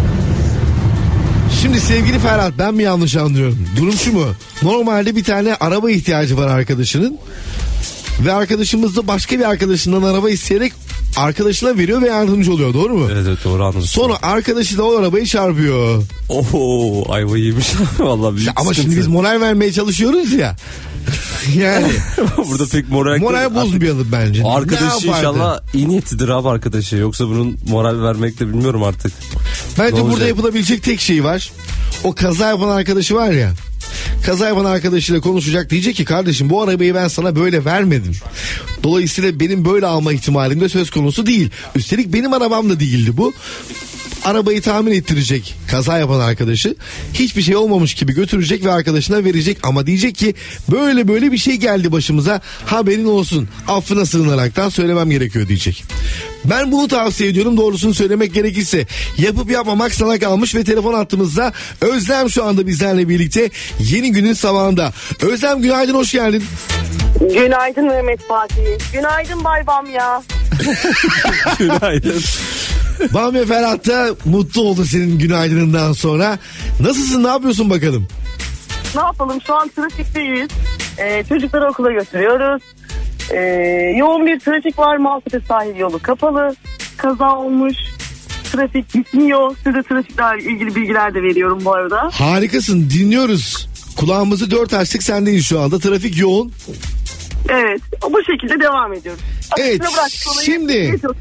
Şimdi sevgili Ferhat, ben mi yanlış anlıyorum? Durum şu mu? Normalde bir tane araba ihtiyacı var arkadaşının. Ve arkadaşımız da başka bir arkadaşından araba isteyerek arkadaşına veriyor ve yardımcı oluyor, doğru mu? Evet evet, doğru anladım. Sonra arkadaşı da o arabayı çarpıyor. Oho, ayva yemiş. Vallahi büyük ama sıkıntı. şimdi biz moral vermeye çalışıyoruz ya. Yani burada pek moral moral bozmayalım bence. Arkadaşı inşallah iyi niyetlidir abi arkadaşı. Yoksa bunun moral vermek de bilmiyorum artık. Bence burada yapılabilecek tek şey var. O kaza yapan arkadaşı var ya. Kaza yapan arkadaşıyla konuşacak, diyecek ki kardeşim bu arabayı ben sana böyle vermedim. Dolayısıyla benim böyle alma ihtimalim de söz konusu değil. Üstelik benim arabam da değildi bu. Arabayı tamir ettirecek kaza yapan arkadaşı, hiçbir şey olmamış gibi götürecek ve arkadaşına verecek, ama diyecek ki böyle böyle bir şey geldi başımıza, haberin olsun, affına sığınaraktan söylemem gerekiyor diyecek. Ben bunu tavsiye ediyorum, doğrusunu söylemek gerekirse. Yapıp yapmamak sana kalmış ve telefon hattımızda Özlem şu anda bizlerle birlikte yeni günün sabahında. Özlem günaydın, hoş geldin. Günaydın Mehmet Fatih. Günaydın Bay Bamya. Günaydın. Bamya Ferhat da mutlu oldu senin günaydınından sonra. Nasılsın, ne yapıyorsun bakalım? Ne yapalım, şu an trafikteyiz. Ee, çocukları okula götürüyoruz. Ee, yoğun bir trafik var. Maltepe sahil yolu kapalı. Kaza olmuş. Trafik gitmiyor. Size trafikle ilgili bilgiler de veriyorum bu arada. Harikasın, dinliyoruz. Kulağımızı dört açtık, sendeyiz şu anda. Trafik yoğun. Evet, bu şekilde devam ediyoruz. Evet, şimdi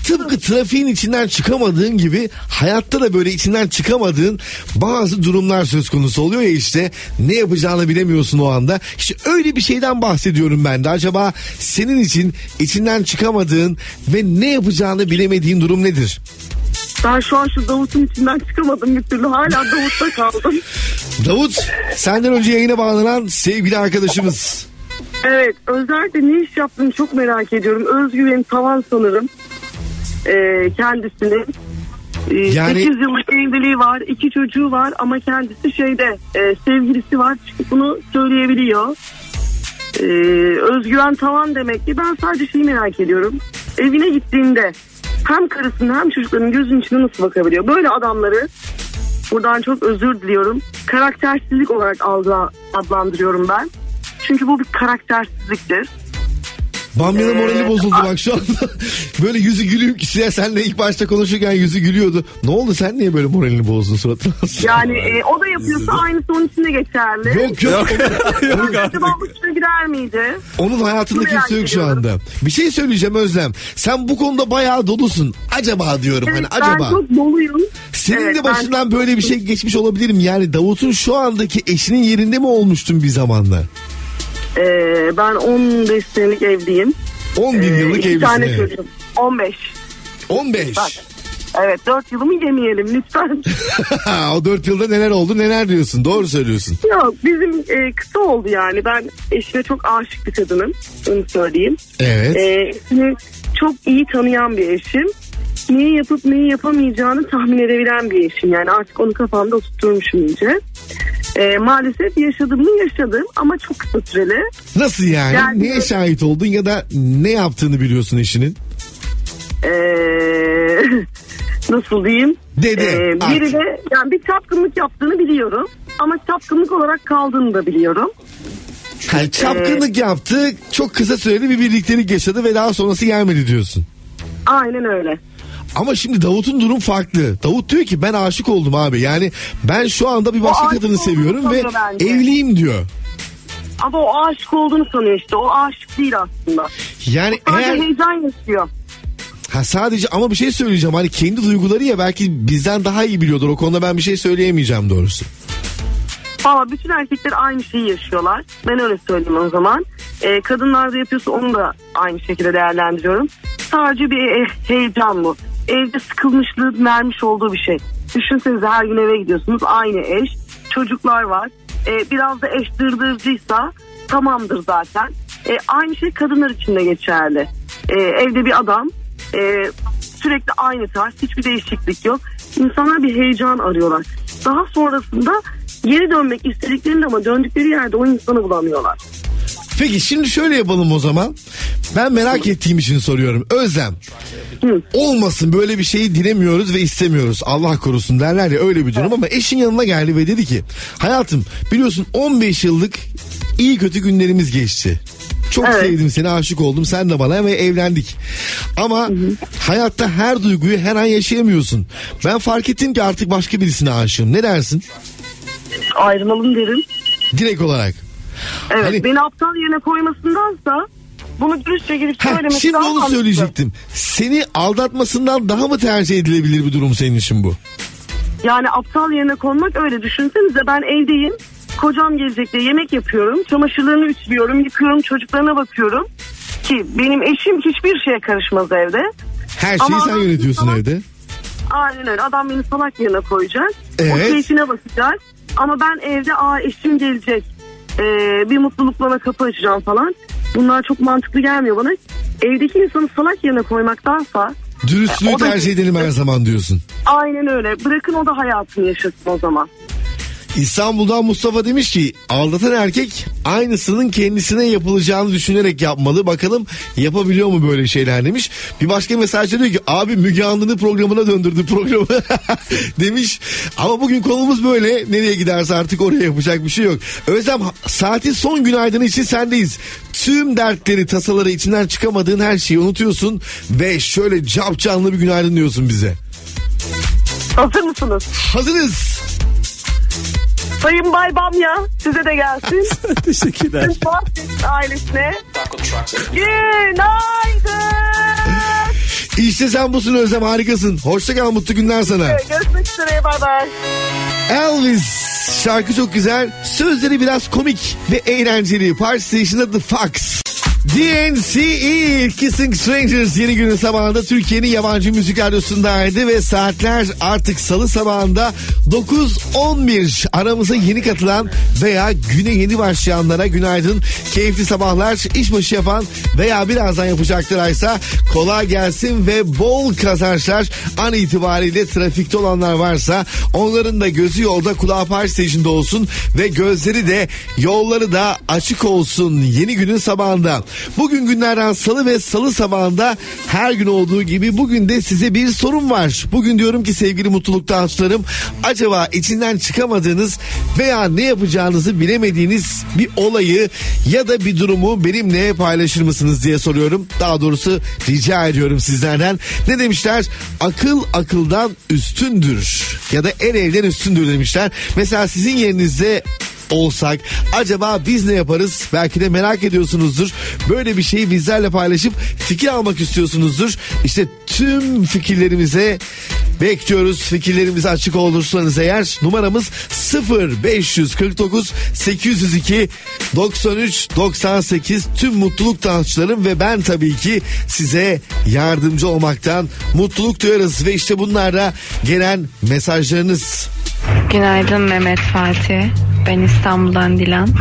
tıpkı trafiğin içinden çıkamadığın gibi hayatta da böyle içinden çıkamadığın bazı durumlar söz konusu oluyor ya işte. Ne yapacağını bilemiyorsun o anda. İşte öyle bir şeyden bahsediyorum ben de. Acaba senin için içinden çıkamadığın ve ne yapacağını bilemediğin durum nedir? Ben şu an şu Davut'un içinden çıkamadım bir türlü. Hala Davut'ta kaldım. Davut, senden önce yayına bağlanan sevgili arkadaşımız. Evet, özellikle ne iş yaptığını çok merak ediyorum. Özgüveni tavan sanırım. Ee, kendisinin. Ee, Yani... sekiz yıllık evliliği var, iki çocuğu var ama kendisi şeyde e, sevgilisi var. Çıkıp bunu söyleyebiliyor. Ee, özgüven tavan demek ki. Ben sadece şeyi merak ediyorum. Evine gittiğinde hem karısının hem çocuklarının gözünün içine nasıl bakabiliyor? Böyle adamları buradan çok özür diliyorum. Karaktersizlik olarak adlandırıyorum ben. Çünkü bu bir karaktersizliktir. Bamya'nın Ee, morali bozuldu bak şu anda. Böyle yüzü gülüyor ki senle ilk başta konuşurken yüzü gülüyordu. Ne oldu, sen niye böyle moralini bozdun suratına? Yani e, o da yapıyorsa aynısı onun için de geçerli. Yok yok. yok acaba uçuna gider miydi? Onun hayatında Buraya kimse yok şu anda. Bir şey söyleyeceğim Özlem. Sen bu konuda bayağı dolusun. Acaba diyorum Evet, hani acaba. ben çok doluyum. Senin Evet, de başından ben... böyle bir şey geçmiş olabilir mi? Yani Davut'un şu andaki eşinin yerinde mi olmuştun bir zamanla? Ee, ben on beş senelik evliyim. on bir yıllık ee, evlisin. tane çocuğum. on beş. on beş. Bak, evet, dört yılımı yemeyelim lütfen. O dört yılda neler oldu neler diyorsun, doğru söylüyorsun. Yok, bizim e, kısa oldu yani. Ben eşime çok aşık bir kadınım. Onu söyleyeyim. Evet. Ee, eşimi çok iyi tanıyan bir eşim. Neyi yapıp neyi yapamayacağını tahmin edebilen bir eşim. Yani artık onu kafamda oturtmuşum iyice. Ee, maalesef yaşadığımı yaşadım ama çok kısa süreli. Nasıl yani? yani Neye şahit oldun ya da ne yaptığını biliyorsun eşinin? Ee, nasıl diyeyim? Dede. Ee, biri de yani bir çapkınlık yaptığını biliyorum. Ama çapkınlık olarak kaldığını da biliyorum. Yani çapkınlık ee, yaptı, çok kısa süreli bir birliktelik yaşadı ve daha sonrası gelmedi diyorsun. Aynen öyle. Ama şimdi Davut'un durum farklı. Davut diyor ki ben aşık oldum abi. Yani ben şu anda bir başka kadını seviyorum ve bence evliyim diyor. Ama o aşık olduğunu sanıyor işte. O aşık değil aslında. Yani o sadece eğer... heyecan yaşıyor. Ha sadece, ama bir şey söyleyeceğim. Hani kendi duyguları ya, belki bizden daha iyi biliyordur. O konuda ben bir şey söyleyemeyeceğim doğrusu. Valla bütün erkekler aynı şeyi yaşıyorlar. Ben öyle söyleyeyim o zaman. Ee, kadınlar da yapıyorsa onu da aynı şekilde değerlendiriyorum. Sadece bir heyecan bu. Evde sıkılmışlığı vermiş olduğu bir şey. Düşünsenize, her gün eve gidiyorsunuz, aynı eş, çocuklar var. Ee, biraz da eş dırdırcıysa tamamdır zaten. Ee, aynı şey kadınlar için de geçerli. Ee, evde bir adam, e, sürekli aynı tarz, hiçbir değişiklik yok. İnsanlar bir heyecan arıyorlar. Daha sonrasında geri dönmek istediklerinde ama döndükleri yerde o insanı bulamıyorlar. Peki şimdi şöyle yapalım o zaman. Ben merak ettiğim için soruyorum. Özlem. Hı. Olmasın, böyle bir şeyi dilemiyoruz ve istemiyoruz. Allah korusun derler ya, öyle bir durum. Evet. Ama eşin yanına geldi ve dedi ki hayatım, biliyorsun on beş yıllık iyi kötü günlerimiz geçti. Çok evet. sevdim seni, aşık oldum, sen de bana ve evlendik. Ama hı hı. hayatta her duyguyu her an yaşayamıyorsun. Ben fark ettim ki artık başka birisine aşığım. Ne dersin? Ayrılalım derim. Direkt olarak. Evet, hani... beni aptal yerine koymasındansa bunu dürüstçe girip söylemesi şimdi daha onu mantıklı. Söyleyecektim. Seni aldatmasından daha mı tercih edilebilir bir durum senin için bu? Yani aptal yerine konmak öyle. Düşünsenize, ben evdeyim. Kocam gelecek diye yemek yapıyorum. Çamaşırlarını ütülüyorum, yıkıyorum, çocuklarına bakıyorum. Ki benim eşim hiçbir şeye karışmaz evde. Her şeyi Ama sen yönetiyorsun salak, evde. Aynen öyle. Adam beni salak yerine koyacak. Evet. O keyfine bakacak. Ama ben evde aa eşim gelecek, Ee, bir mutluluk bana kapı açacağım falan. Bunlar çok mantıklı gelmiyor bana. Evdeki insanı salak yerine koymaktansa dürüstlüğü e, tercih edelim her zaman diyorsun. Aynen öyle. Bırakın o da hayatını yaşasın o zaman. İstanbul'dan Mustafa demiş ki aldatan erkek aynısının kendisine yapılacağını düşünerek yapmalı. Bakalım yapabiliyor mu böyle şeyler demiş. Bir başka mesajda diyor ki abi Müge Anlı'nın programına döndürdü programı demiş. Ama bugün konumuz böyle. Nereye giderse artık oraya, yapacak bir şey yok. Özlem, saatin son günaydını için sendeyiz. Tüm dertleri, tasaları, içinden çıkamadığın her şeyi unutuyorsun ve şöyle cap canlı bir günaydın diyorsun bize. Hazır mısınız? Hazırız. Sayın Bay Bamya, size de gelsin. Teşekkürler. Tüm Fatih ailesine günaydın. İşte sen busun Özlem, harikasın. Hoşça kal, mutlu günler sana. Evet, görüşmek üzere, bay bay. Elvis şarkı çok güzel. Sözleri biraz komik ve eğlenceli. Party Station'da The Fox. D N C E Kissing Strangers yeni günün sabahında Türkiye'nin yabancı müzik radyosundaydı ve saatler artık salı sabahında dokuz on bir. Aramıza yeni katılan veya güne yeni başlayanlara günaydın, keyifli sabahlar. İşbaşı yapan veya birazdan yapacaklarsa kolay gelsin ve bol kazançlar. An itibariyle trafikte olanlar varsa onların da gözü yolda, kulağı Party Station'da olsun ve gözleri de, yolları da açık olsun yeni günün sabahında. Bugün günlerden salı ve salı sabahında her gün olduğu gibi bugün de size bir sorum var. Bugün diyorum ki sevgili mutluluk dağıtıcılarım, acaba içinden çıkamadığınız veya ne yapacağınızı bilemediğiniz bir olayı ya da bir durumu benimle paylaşır mısınız diye soruyorum. Daha doğrusu rica ediyorum sizlerden. Ne demişler? Akıl akıldan üstündür ya da el elden üstündür demişler. Mesela sizin yerinizde olsak acaba biz ne yaparız? Belki de merak ediyorsunuzdur. Böyle bir şeyi bizlerle paylaşıp fikir almak istiyorsunuzdur. İşte tüm fikirlerimize bekliyoruz. Fikirlerimize açık olursanız eğer numaramız sıfır beş kırk dokuz sekiz yüz iki doksan üç doksan sekiz. Tüm mutluluk dansçılarım ve ben tabii ki size yardımcı olmaktan mutluluk duyarız ve işte bunlarda gelen mesajlarınız. Günaydın Mehmet Fatih. Ben İstanbul'dan Dilan.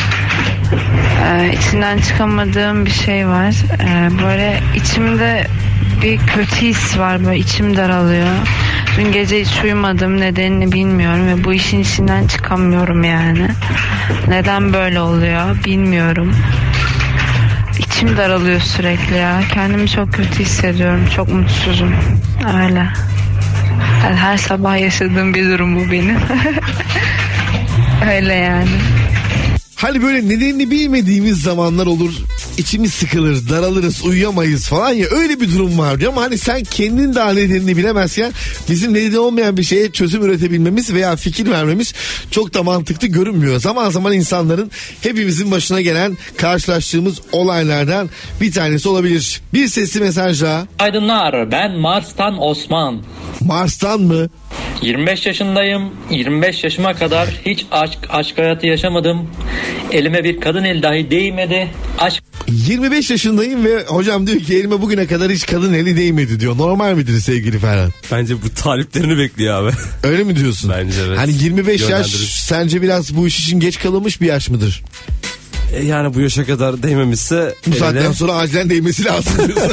Ee, içinden çıkamadığım bir şey var. Ee, böyle içimde bir kötü his var. Böyle içim daralıyor. Dün gece hiç uyumadım. Nedenini bilmiyorum ve bu işin içinden çıkamıyorum yani. Neden böyle oluyor bilmiyorum. İçim daralıyor sürekli ya. Kendimi çok kötü hissediyorum. Çok mutsuzum. Öyle. Yani her sabah yaşadığım bir durum bu benim. Öyle yani. Hani böyle nedenini bilmediğimiz zamanlar olur. İçimiz sıkılır, daralırız, uyuyamayız falan ya, öyle bir durum var diyor ama hani sen kendin daha nedenini bilemezken bizim nedeni olmayan bir şeye çözüm üretebilmemiz veya fikir vermemiz çok da mantıklı görünmüyor. Zaman zaman insanların, hepimizin başına gelen, karşılaştığımız olaylardan bir tanesi olabilir. Bir sesli mesajla. Aydınlar, ben Mars'tan Osman. Mars'tan mı? yirmi beş yaşındayım. yirmi beş yaşıma kadar hiç aşk, aşk hayatı yaşamadım. Elime bir kadın eli dahi değmedi. Aşk... yirmi beş yaşındayım ve hocam diyor ki elime bugüne kadar hiç kadın eli değmedi diyor. Normal midir sevgili Ferhan? Bence bu taliplerini bekliyor abi. Öyle mi diyorsun? Bence evet. Hani yirmi beş yaş sence biraz bu iş için geç kalınmış bir yaş mıdır? E yani bu yaşa kadar değmemişse... Bu eline... saatten sonra acilen değmesi lazım diyorsun.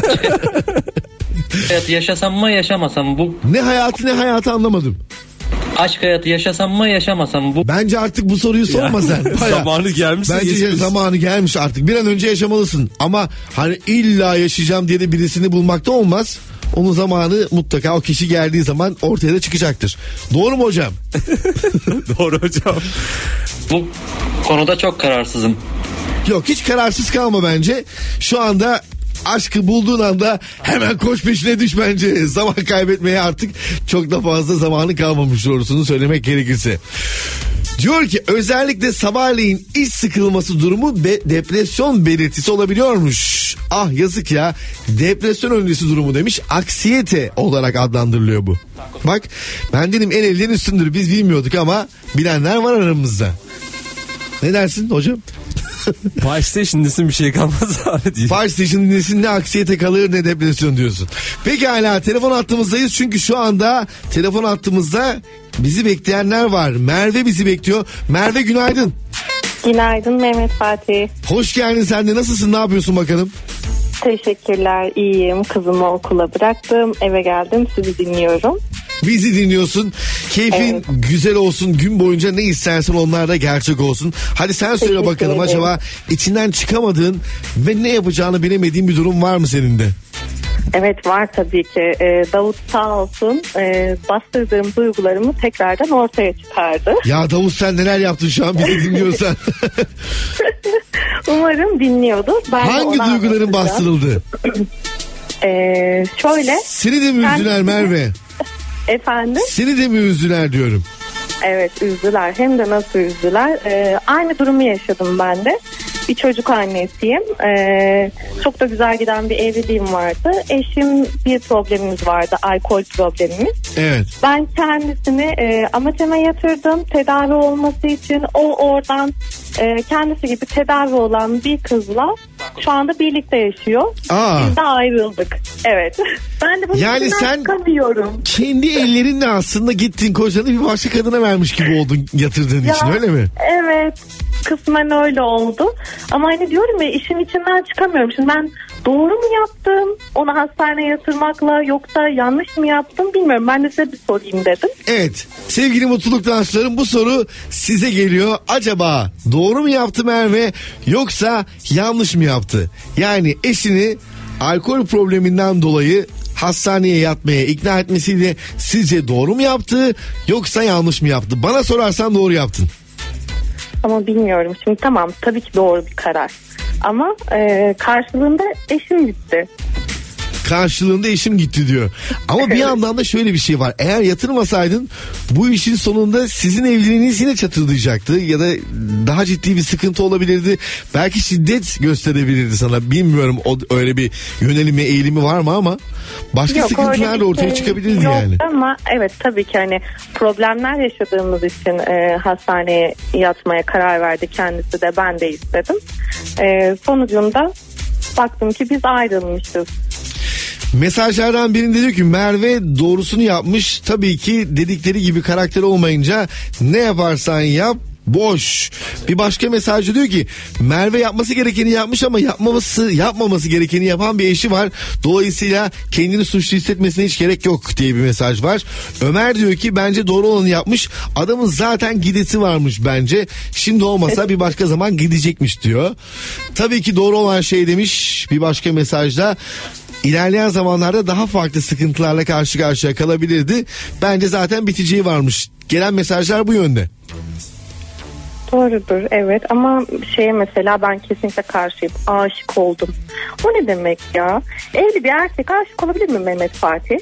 Hayatı yaşasam mı yaşamasam bu... Ne hayatı ne hayatı anlamadım. Aşk hayatı yaşasam mı yaşamasam bu... Bence artık bu soruyu sorma sen. Bayağı. Zamanı gelmiş. Bence geçmiş. zamanı gelmiş artık. Bir an önce yaşamalısın. Ama hani illa yaşayacağım diye de birisini bulmakta olmaz. Onun zamanı mutlaka o kişi geldiği zaman ortaya da çıkacaktır. Doğru mu hocam? Doğru hocam. Bu konuda çok kararsızım. Yok, hiç kararsız kalma bence. Şu anda aşkı bulduğun anda hemen koş peşine düş bence. Zaman kaybetmeye artık çok da fazla zamanı kalmamış doğrusunu söylemek gerekirse. Diyor ki özellikle sabahleyin iç sıkılması durumu be- depresyon belirtisi olabiliyormuş. Ah yazık ya, depresyon öncesi durumu demiş, aksiyete olarak adlandırılıyor bu. Bak ben dedim en elden üstündür, biz bilmiyorduk ama bilenler var aramızda. Ne dersin hocam? Party Station desin bir şey kalmaz abi diye. Party Station desin ne aksiyete kalır ne depresyon diyorsun. Peki hala telefon hattımızdayız çünkü şu anda telefon hattımızda bizi bekleyenler var. Merve bizi bekliyor. Merve günaydın. Günaydın Mehmet Fatih. Hoş geldin, sen de nasılsın, ne yapıyorsun bakalım? Teşekkürler, iyiyim. Kızımı okula bıraktım, eve geldim, sizi dinliyorum. Bizi dinliyorsun. Keyfin evet. güzel olsun. Gün boyunca ne istersen onlar da gerçek olsun. Hadi sen söyle Teşekkür bakalım ederim. Acaba içinden çıkamadığın ve ne yapacağını bilemediğin bir durum var mı senin de? Evet var tabii ki. Ee, Davut sağ olsun e, bastırdığım duygularımı tekrardan ortaya çıkardı. Ya Davut sen neler yaptın şu an bizi dinliyorsan? Umarım dinliyordur. Ben Hangi duyguların bastırıldı? ee, şöyle. Seni de mi üzdüler ben... Merve? Efendim? Seni de mi üzdüler diyorum. Evet üzdüler, hem de nasıl üzdüler. Ee, aynı durumu yaşadım ben de. bir çocuk annesiyim. Ee, çok da güzel giden bir evliliğim vardı. Eşim bir problemimiz vardı, alkol problemimiz. Evet. Ben kendisini e, Amatem'e yatırdım tedavi olması için. O oradan e, kendisi gibi tedavi olan bir kızla şu anda birlikte yaşıyor. Aa. Biz de ayrıldık. Evet. Ben de bunun Yani sen çıkamıyorum. Kendi ellerinle aslında gittin kocanı bir başka kadına vermiş gibi oldun yatırdığın Ya, için, öyle mi? Evet. Kısmen öyle oldu. Ama hani diyorum ya, işin içinden çıkamıyorum. Şimdi ben doğru mu yaptım onu hastaneye yatırmakla, yoksa yanlış mı yaptım bilmiyorum. Ben de size bir sorayım dedim. Evet. Sevgili mutluluk danslarım, bu soru size geliyor. Acaba doğru mu yaptı Merve yoksa yanlış mı yaptı? Yani eşini alkol probleminden dolayı hastaneye yatmaya ikna etmesiyle sizce doğru mu yaptı yoksa yanlış mı yaptı? Bana sorarsan doğru yaptın. Ama bilmiyorum. Şimdi tamam, tabii ki doğru bir karar. Ama e, karşılığında eşim gitti. Karşılığında eşim gitti diyor. Ama bir yandan da şöyle bir şey var. Eğer yatırmasaydın bu işin sonunda sizin evliliğiniz yine çatırdayacaktı. Ya da daha ciddi bir sıkıntı olabilirdi. Belki şiddet gösterebilirdi sana. Bilmiyorum o öyle bir yönelimi, eğilimi var mı ama başka Yok, sıkıntılar da ortaya şey çıkabilirdi yok yani. Ama evet, tabii ki hani problemler yaşadığımız için e, hastaneye yatmaya karar verdi kendisi de, ben de istedim. E, sonucunda baktım ki biz ayrılmışız. Mesajlardan birinde diyor ki Merve doğrusunu yapmış. Tabii ki dedikleri gibi karakteri olmayınca ne yaparsan yap boş. Bir başka mesajcı diyor ki Merve yapması gerekeni yapmış ama yapmaması yapmaması gerekeni yapan bir eşi var. Dolayısıyla kendini suçlu hissetmesine hiç gerek yok diye bir mesaj var. Ömer diyor ki bence doğru olanı yapmış. Adamın zaten gidesi varmış bence. Şimdi olmasa bir başka zaman gidecekmiş diyor. Tabii ki doğru olan şey demiş bir başka mesajda. İlerleyen zamanlarda daha farklı sıkıntılarla karşı karşıya kalabilirdi. Bence zaten biteceği varmış. Gelen mesajlar bu yönde. Doğrudur, evet, ama şeye mesela ben kesinlikle karşıyım. Aşık oldum. O ne demek ya? Evli bir erkek aşık olabilir mi Mehmet Fatih?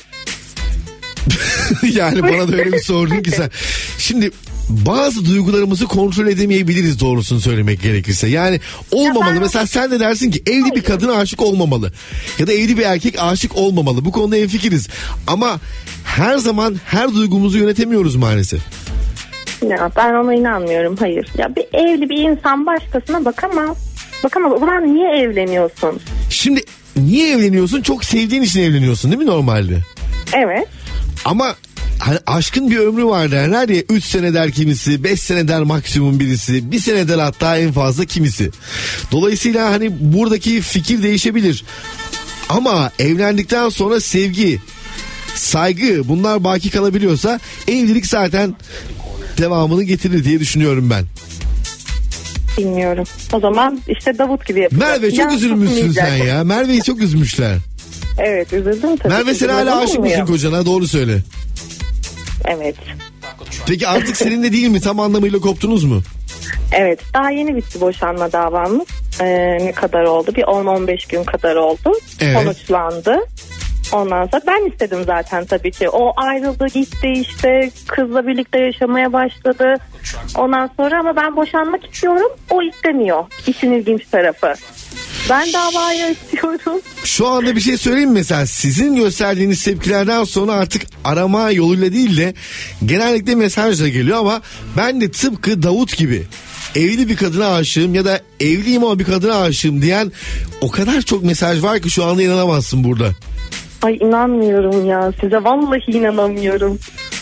Yani bana da öyle bir sordun ki sen. Şimdi bazı duygularımızı kontrol edemeyebiliriz, doğrusunu söylemek gerekirse. Yani olmamalı. Mesela sen de dersin ki evli bir kadına aşık olmamalı. Ya da evli bir erkek aşık olmamalı. Bu konuda hemfikiriz. Ama her zaman her duygumuzu yönetemiyoruz maalesef. Ya ben ona inanmıyorum, hayır. Ya bir evli bir insan başkasına bakamaz. Bakamaz. Ulan niye evleniyorsun? Şimdi niye evleniyorsun? Çok sevdiğin için evleniyorsun değil mi normalde? Evet. Ama hani aşkın bir ömrü var derler ya, üç sene der kimisi, beş sene der maksimum birisi, bir sene der hatta en fazla kimisi. Dolayısıyla hani buradaki fikir değişebilir. Ama evlendikten sonra sevgi, saygı bunlar baki kalabiliyorsa evlilik zaten devamını getirir diye düşünüyorum ben. Bilmiyorum. O zaman işte Davut gibi yapacağız. Merve çok Yan üzülmüşsün tutmayacak. sen ya. Merve'yi çok üzmüşler. Evet, üzüldüm tabii. Merve sen Üzülmeden hala aşık olmuyor. mısın kocana? Doğru söyle. Evet. Peki artık seninle değil mi? Tam anlamıyla koptunuz mu? Evet, daha yeni bitti boşanma davamız. Ee, ne kadar oldu? Bir on on beş gün kadar oldu. Evet. Sonuçlandı. Ondan sonra ben istedim zaten tabii ki. O ayrıldı gitti, işte kızla birlikte yaşamaya başladı. Ondan sonra ama ben boşanmak istiyorum. O istemiyor. İşin ilginç tarafı. Ben davayı istiyorum. Şu anda bir şey söyleyeyim mi mesela? Sizin gösterdiğiniz tepkilerden sonra artık arama yoluyla değil de genellikle mesajla geliyor ama ben de tıpkı Davut gibi evli bir kadına aşığım ya da evliyim ama bir kadına aşığım diyen o kadar çok mesaj var ki şu anda inanamazsın burada. Ay inanmıyorum ya, size vallahi inanamıyorum.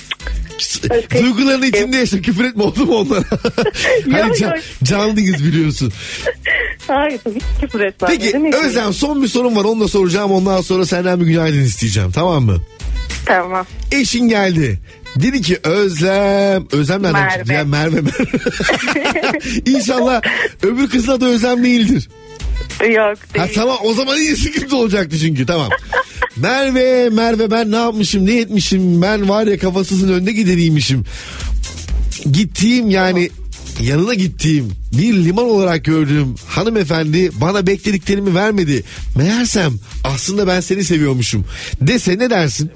Duyguların içinde yaşa, küfür etme oldu mu onlara? Hani can, canlıyız biliyorsun. Hayır tabii ki küfür etmem. Peki Özlem, son bir sorum var, onu da soracağım, ondan sonra senden bir günaydın isteyeceğim, tamam mı? Tamam. Eşin geldi. Dedi ki Özlem. Özlem nereden Merve. çıktı ya? Merve Merve. İnşallah öbür kızın adı Özlem değildir. Yok değil. Ha, tamam o zaman iyi sıkıntı olacaktı çünkü, tamam. Merve Merve ben ne yapmışım ne etmişim, ben var ya kafasızın önde gideriymişim. Gittiğim yani yanına gittiğim bir liman olarak gördüğüm hanımefendi bana beklediklerimi vermedi. Meğersem aslında ben seni seviyormuşum dese ne dersin?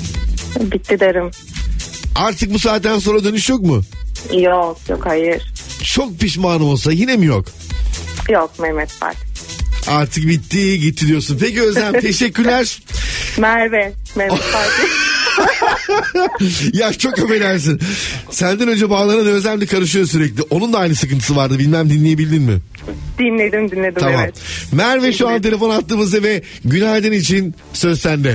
Bitti derim. Artık bu saatten sonra dönüş yok mu? Yok yok hayır. çok pişman olsa yine mi yok? Yok Mehmet Fatih. Artık bitti gitti diyorsun. Peki Özlem teşekkürler. Merve. Mehmet Fatih. Ya çok affedersin. Senden önce bağlanan Özlem'le karışıyor sürekli. Onun da aynı sıkıntısı vardı. Bilmem dinleyebildin mi? Dinledim dinledim tamam. Evet. Merve şu an telefon attığımızda ve günaydın için söz sende.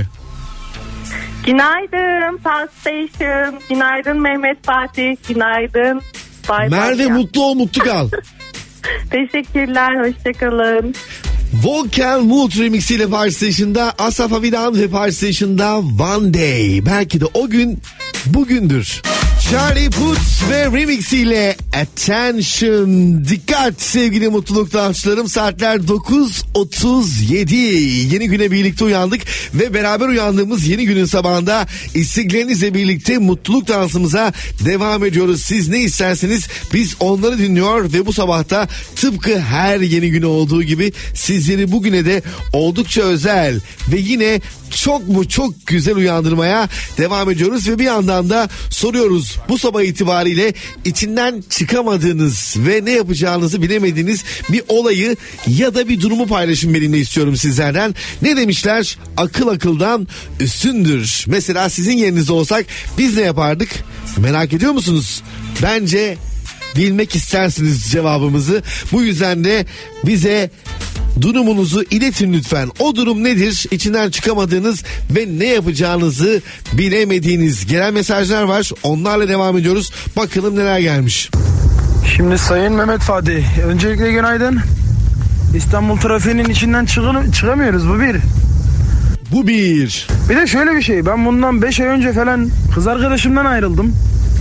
Günaydın Pulse Station. Günaydın Mehmet Fatih. Günaydın. Bye Merve bye mutlu ol mutlu kal. Teşekkürler. Hoşçakalın. Volkan Mood Remix ile Paris Station'da, Asaf Avidan ve Paris Station'da One Day. Belki de o gün bugündür. Charlie Puth ve Remix ile Attention. Dikkat sevgili mutluluk dansçılarım, saatler dokuz otuz yedi. Yeni güne birlikte uyandık ve beraber uyandığımız yeni günün sabahında isteklerinizle birlikte mutluluk dansımıza devam ediyoruz. Siz ne isterseniz biz onları dinliyor ve bu sabahta tıpkı her yeni güne olduğu gibi sizleri bugüne de oldukça özel ve yine çok mu çok güzel uyandırmaya devam ediyoruz ve bir yandan da soruyoruz, bu sabah itibariyle içinden çıkamadığınız ve ne yapacağınızı bilemediğiniz bir olayı ya da bir durumu paylaşın benimle istiyorum sizlerden. Ne demişler? Akıl akıldan üstündür. Mesela sizin yerinizde olsak biz ne yapardık? Merak ediyor musunuz? Bence bilmek istersiniz cevabımızı. Bu yüzden de bize durumunuzu iletin lütfen. O durum nedir? İçinden çıkamadığınız ve ne yapacağınızı bilemediğiniz gelen mesajlar var. Onlarla devam ediyoruz. Bakalım neler gelmiş. Şimdi Sayın Mehmet Fatih, öncelikle günaydın. İstanbul trafiğinin içinden çıkın, çıkamıyoruz, bu bir. Bu bir. Bir de şöyle bir şey, ben bundan beş ay önce falan kız arkadaşımdan ayrıldım.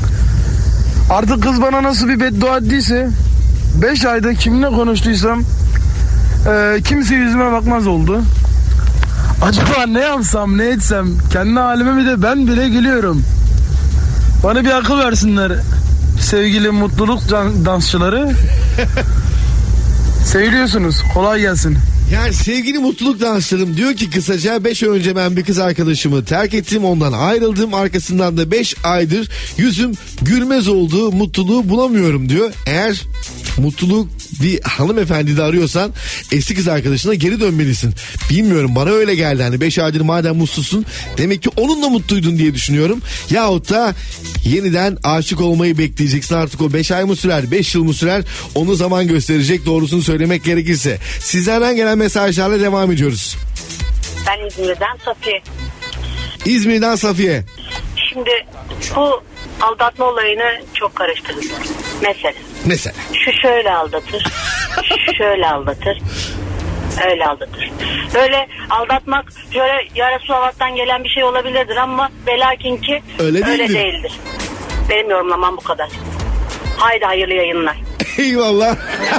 Artık kız bana nasıl bir beddua ettiyse beş ayda kiminle konuştuysam e, kimse yüzüme bakmaz oldu. Acaba ne yapsam ne etsem, kendi halime bir de ben bile gülüyorum. Bana bir akıl versinler sevgili mutluluk dansçıları. Seviyorsunuz, kolay gelsin. Yani sevgili mutluluk danslarım diyor ki kısaca beş ay önce ben bir kız arkadaşımı terk ettim, ondan ayrıldım, arkasından da beş aydır yüzüm gülmez oldu, mutluluğu bulamıyorum diyor. Eğer mutluluk bir hanımefendi de arıyorsan eski kız arkadaşına geri dönmelisin. Bilmiyorum, bana öyle geldi, hani beş aydır madem mutsuzsun demek ki onunla mutluydun diye düşünüyorum. Yahut da yeniden aşık olmayı bekleyeceksin, artık o beş ay mı sürer beş yıl mı sürer onu zaman gösterecek, doğrusunu söylemek gerekirse. Sizlerden gelen mesajlarla devam ediyoruz. Ben İzmir'den Safiye. İzmir'den Safiye. Şimdi bu aldatma olayını çok karıştırdım. Mesela. Mesela. Şu şöyle aldatır. Şu şöyle aldatır. Öyle aldatır. Böyle aldatmak şöyle yarası Allah'tan gelen bir şey olabilirdir ama velakin ki öyle, öyle değildir. Benim yorumlamam bu kadar. Haydi hayırlı yayınlar. Eyvallah.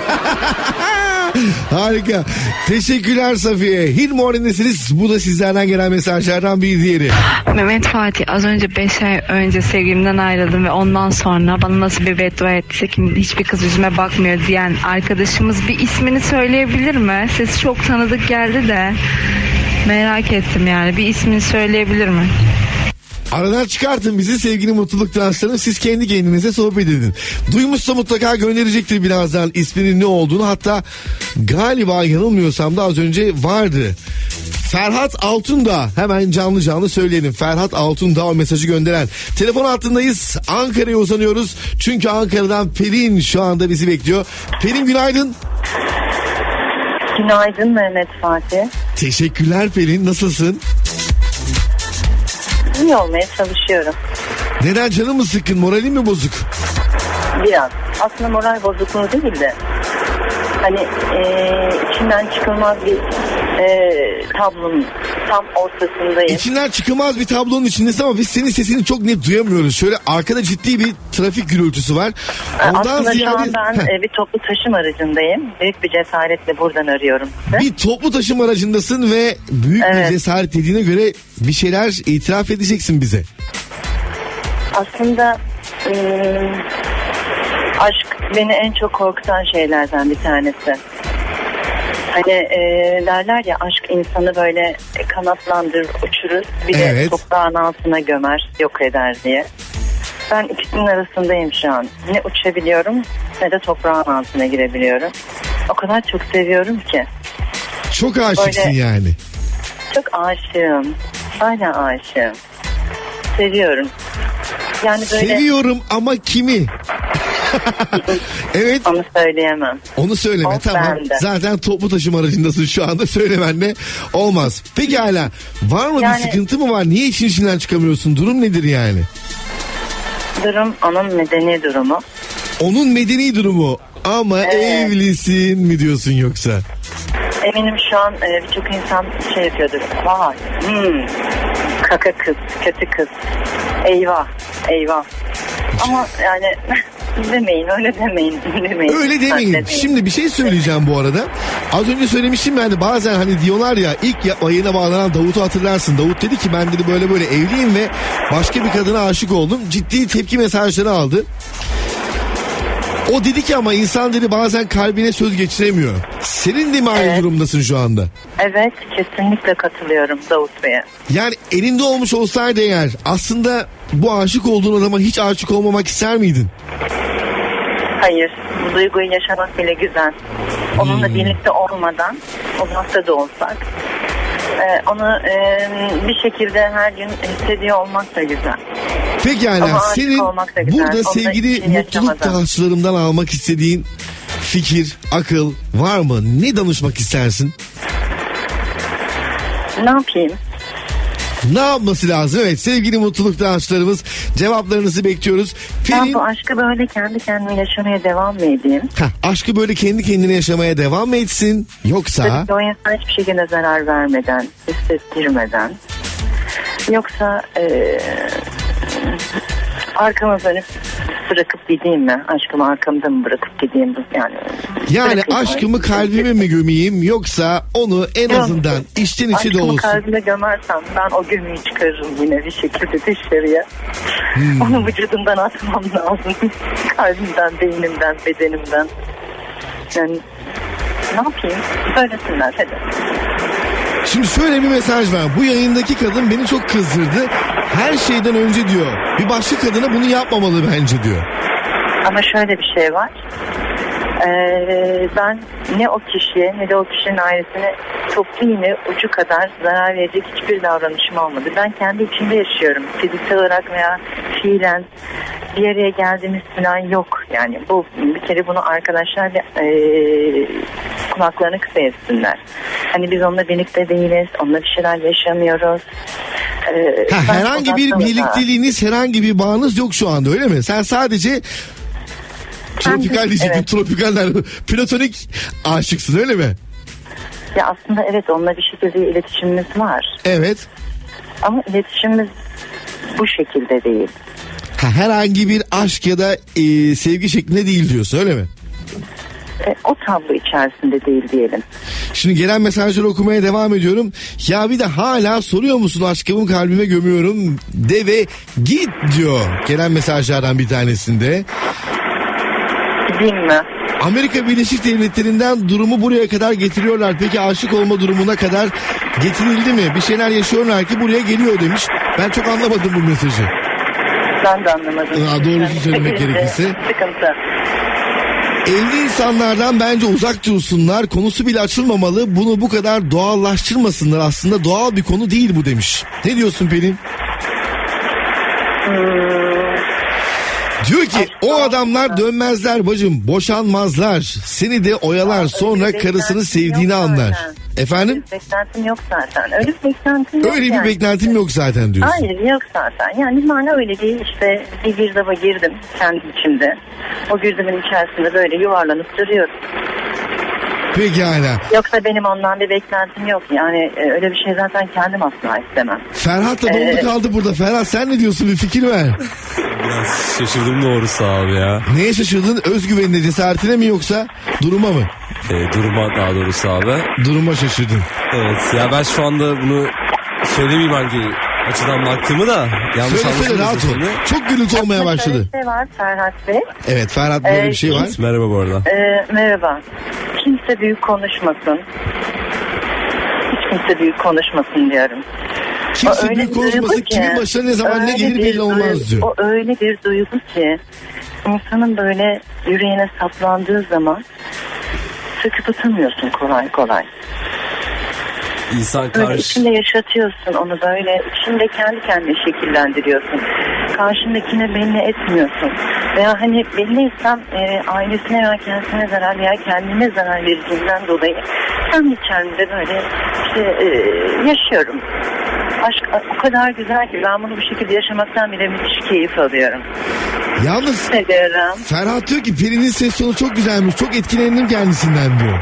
Harika. Teşekkürler Safiye. Hilmor'indesiniz. Bu da sizlerden gelen mesajlardan bir diğeri. Mehmet Fatih, az önce beş ay önce sevgilimden ayrıldım ve ondan sonra bana nasıl bir beddua etti ki hiçbir kız yüzüme bakmıyor diyen arkadaşımız bir ismini söyleyebilir mi? Sesi çok tanıdık geldi de merak ettim, yani bir ismini söyleyebilir mi? Aradan çıkartın bizi sevgili mutluluk danslarım, siz kendi kendinize sohbet edin. Duymuşsa mutlaka gönderecektir birazdan isminin ne olduğunu, hatta galiba yanılmıyorsam da az önce vardı. Ferhat Altun da, hemen canlı canlı söyleyelim. Ferhat Altun da o mesajı gönderen. Telefon hattındayız, Ankara'ya uzanıyoruz. Çünkü Ankara'dan Pelin şu anda bizi bekliyor. Pelin günaydın. Günaydın Mehmet Fatih. Teşekkürler Pelin, nasılsın? İyi olmaya çalışıyorum. Neden, canın mı sıkkın, moralin mi bozuk? Biraz. Aslında moral bozukluğu değil de hani e, içinden çıkılmaz bir e, tablonun tam ortasındayım. İçinden çıkılmaz bir tablonun içindesin ama biz senin sesini çok net duyamıyoruz. Şöyle arkada ciddi bir trafik gürültüsü var. Ondan Aslında ziyade... şu an ben e, bir toplu taşım aracındayım. Büyük bir cesaretle buradan arıyorum size. Bir toplu taşım aracındasın ve büyük evet. bir cesaret dediğine göre bir şeyler itiraf edeceksin bize. Aslında e, aşk beni en çok korkutan şeylerden bir tanesi. Hani e, derler ya, aşk insanı böyle kanatlandırır, uçurur, bir evet. de toprağın altına gömer, yok eder diye. Ben ikisinin arasındayım şu an. Ne uçabiliyorum ne de toprağın altına girebiliyorum. O kadar çok seviyorum ki. Çok aşıksın Böyle, yani. Çok aşığım. Hala aşığım. Seviyorum. Yani böyle... Seviyorum ama kimi? Evet. Onu söyleyemem. Onu söyleme O tamam. bende. Zaten toplu taşıma aracındasın şu anda, söylemenle olmaz. Peki hala var mı Yani- bir sıkıntı mı var? Niye işin içinden çıkamıyorsun? Durum nedir yani? Durum onun medeni durumu. Onun medeni durumu ama Evet. evlisin mi diyorsun yoksa? Eminim şu an e, birçok insan şey yapıyordur. Vay, hmm, kaka kız, kötü kız. Eyvah, eyvah. Ama yani demeyin, öyle demeyin. demeyin. Öyle demeyin. Demeyin. Şimdi bir şey söyleyeceğim bu arada. Az önce söylemiştim yani, bazen hani diyorlar ya, ilk ya- yayına bağlanan Davut'u hatırlarsın. Davut dedi ki ben dedi böyle böyle evliyim ve başka bir kadına aşık oldum. Ciddi tepki mesajları aldı. O dedi ki ama insan dedi bazen kalbine söz geçiremiyor. Senin de mi aynı Evet. durumdasın şu anda? Evet, kesinlikle katılıyorum Davut Bey'e. Yani elinde olmuş olsaydı eğer aslında bu aşık olduğun adama hiç aşık olmamak ister miydin? Hayır, bu duyguyu yaşamak bile güzel. Onunla Hmm. birlikte olmadan, uzakta da olsak, e, onu e, bir şekilde her gün hissediyor olmak da güzel. Peki yani Ama aşık senin olmak da güzel. burada Onunla sevgili ilişki mutluluk yaşamadan. taşlarımdan almak istediğin fikir, akıl var mı? Ne danışmak istersin? Ne yapayım? Ne yapması lazım? Evet sevgili mutluluk taşlarımız, cevaplarınızı bekliyoruz. Ben Pelin, bu aşkı böyle kendi kendime yaşamaya devam mı edeyim? heh, aşkı böyle kendi kendine yaşamaya devam mı etsin? Yoksa Tabii ki o insan hiçbir şekilde zarar vermeden, hissettirmeden. Yoksa e, arkama dönüp bırakıp gideyim mi? Aşkımı arkamda mı bırakıp gideyim? Yani, yani bırakayım. aşkımı kalbime mi gömeyim, yoksa onu en Yok. azından içten içe de Aşkımı olsun. kalbime gömersem ben o gömüyü çıkarırım yine bir şekilde dışarıya. Hmm. Onu vücudumdan atmam lazım. Kalbimden, beynimden, bedenimden. Yani ne yapayım? Söylesinler hadi. Şimdi şöyle bir mesaj var. Bu yayındaki kadın beni çok kızdırdı. Her şeyden önce diyor, bir başka kadına bunu yapmamalı bence diyor. Ama şöyle bir şey var. Ee, ben ne o kişiye ne de o kişinin ailesine toplu iğne ucu kadar zarar verecek hiçbir davranışım olmadı. Ben kendi içimde yaşıyorum. Fiziksel olarak veya fiilen bir araya geldiğimiz falan yok. Yani bu bir kere bunu arkadaşlar e, kulaklarını kısa etsinler. Hani biz onunla birlikte değiliz. Onunla bir şeyler yaşamıyoruz. Ee, Ha, ben herhangi bir odaklanıyorum. birlikteliğiniz, herhangi bir bağınız yok şu anda, öyle mi? Sen sadece tropikal diyecektim, evet. tropikaller, platonik aşıksın, öyle mi? Ya aslında evet, onunla bir şekilde iletişimimiz var. Evet. Ama iletişimimiz bu şekilde değil. Ha, herhangi bir aşk ya da e, sevgi şeklinde değil diyorsun, öyle mi? E, o tablo içerisinde değil diyelim. Şimdi gelen mesajları okumaya devam ediyorum. Ya bir de hala soruyor musun aşkımı kalbime gömüyorum de ve git diyor. Gelen mesajlardan bir tanesinde. Gideyim mi? Amerika Birleşik Devletleri'nden durumu buraya kadar getiriyorlar. Peki aşık olma durumuna kadar getirildi mi? Bir şeyler yaşıyorlar ki buraya geliyor demiş. Ben çok anlamadım bu mesajı. Ben de anlamadım. Aa, doğrusu söylemek gerekirse. Sıkıntı. Evli insanlardan bence uzak dursunlar. Konusu bile açılmamalı. Bunu bu kadar doğallaştırmasınlar. Aslında doğal bir konu değil bu demiş. Ne diyorsun Pelin? Hmm. Diyor ki o adamlar dönmezler bacım, boşanmazlar. Seni de oyalar, sonra karısını sevdiğini anlar. Efendim? Öyle bir beklentim yok zaten. Öyle bir beklentim yok. Öyle bir yani. beklentim yok zaten diyorsun. Hayır yok zaten. Yani bana öyle değil, işte bir girdaba girdim kendi içimde. O girdimin içerisinde böyle yuvarlanıp duruyorum. Pekala. Yoksa benim ondan bir beklentim yok. Yani e, öyle bir şey zaten kendim asla istemem. Ferhat da dondu Ee, kaldı burada. Ferhat sen ne diyorsun, bir fikir ver. Biraz şaşırdım doğrusu abi ya. Neye şaşırdın? Özgüvenine, cesaretine mi yoksa duruma mı? E, duruma daha doğrusu abi. Duruma şaşırdın. Evet ya, ben şu anda bunu söylemeyeyim hangi açıdan baktığımı da. Yanlış Söyle söyle, rahat ol. şimdi. Çok gürültü olmaya başladı. Şöyle bir şey var Ferhat Bey. Evet Ferhat, böyle Ee, bir şey var. Merhaba bu arada. Ee, merhaba. Kimse büyük konuşmasın. Hiç kimse büyük konuşmasın diyorum. Kimse öyle büyük bir duygu konuşmasın. ki, Kimin başına ne zaman ne öyle gelir bir belli olmaz duygu- diyor. O öyle bir duygu ki insanın böyle yüreğine saplandığı zaman söküp atamıyorsun kolay kolay. İnsan Böyle karşı... içinde yaşatıyorsun onu, böyle içinde kendi kendine şekillendiriyorsun. Karşındakine belli etmiyorsun. Veya hani belliysem e, ailesine veya kendisine zarar veya kendine zarar vereceğinden dolayı kendi içerimde böyle işte e, yaşıyorum. Aşk o kadar güzel ki ben bunu bu şekilde yaşamaktan bile müthiş keyif alıyorum. Yalnız Seviyorum. Ferhat diyor ki Peri'nin ses tonu çok güzelmiş. Çok etkilendim kendisinden diyor.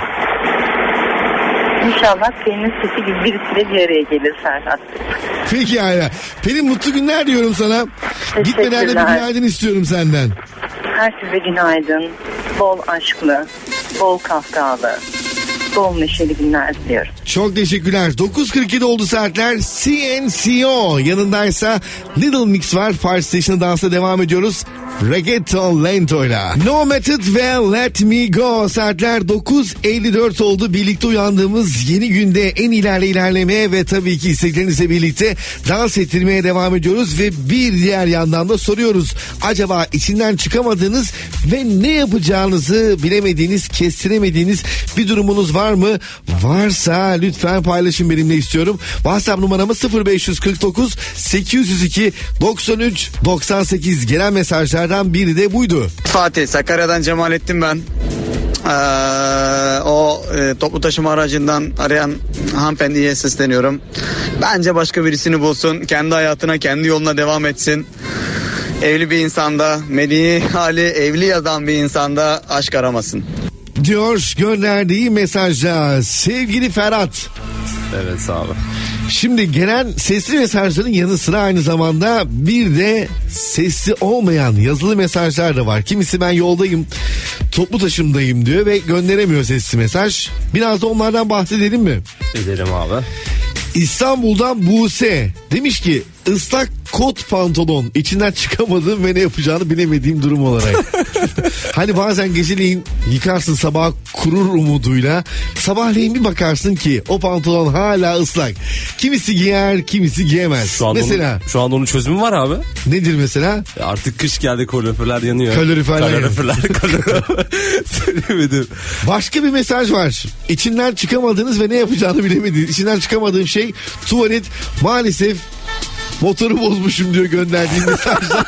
İnşallah senin sesi gibi birisiyle bir araya gelir Ferhat. Peki hala. Peri mutlu günler diyorum sana. Gitmeden de bir günaydın istiyorum senden. Herkese günaydın. Bol aşklı, bol kahkahalı, bol neşeli günler diliyorum. Çok teşekkürler. dokuz kırk yedi oldu saatler. C N C O yanındaysa Little Mix var. Party Station'a dansa devam ediyoruz. Reggaeton Lento'yla. No Method ve Let Me Go. Saatler dokuz elli dört oldu. Birlikte uyandığımız yeni günde en ilerle ilerlemeye ve tabii ki isteklerinizle birlikte dans ettirmeye devam ediyoruz. Ve bir diğer yandan da soruyoruz. Acaba içinden çıkamadığınız ve ne yapacağınızı bilemediğiniz, kestiremediğiniz bir durumunuz var mı? Varsa lütfen paylaşın benimle istiyorum. WhatsApp numaramız sıfır beş kırk dokuz sekiz yüz iki doksan üç doksan sekiz. Gelen mesajlardan biri de buydu. Fatih, Sakarya'dan Cemalettin ben. Ee, o e, toplu taşıma aracından arayan hanımefendiye sesleniyorum. Bence başka birisini bulsun. Kendi hayatına, kendi yoluna devam etsin. Evli bir insanda, medeni hali evli yazan bir insanda aşk aramasın Diyor gönderdiği mesajda sevgili Ferhat. Evet abi. Şimdi gelen sesli mesajların yanı sıra aynı zamanda bir de sesli olmayan yazılı mesajlar da var. Kimisi ben yoldayım, toplu taşımdayım diyor ve gönderemiyor sesli mesaj. Biraz da onlardan bahsedelim mi? Edelim abi. İstanbul'dan Buse demiş ki ıslak kot pantolon, içinden çıkamadığım ve ne yapacağını bilemediğim durum olarak. Hani bazen geceleyin yıkarsın, sabah kurur umuduyla, sabahleyin bir bakarsın ki o pantolon hala ıslak. Kimisi giyer, kimisi giyemez. Şu an mesela onun, şu an onun çözümü var abi. Nedir mesela? Artık kış geldi, kaloriferler yanıyor. Kaloriferler Kaloriferler kaloriferler. Söylemedim. Başka bir mesaj var. İçinden çıkamadığınız ve ne yapacağını bilemediğiniz. İçinden çıkamadığım şey tuvalet. Maalesef motoru bozmuşum diyor gönderdiğim mesajda.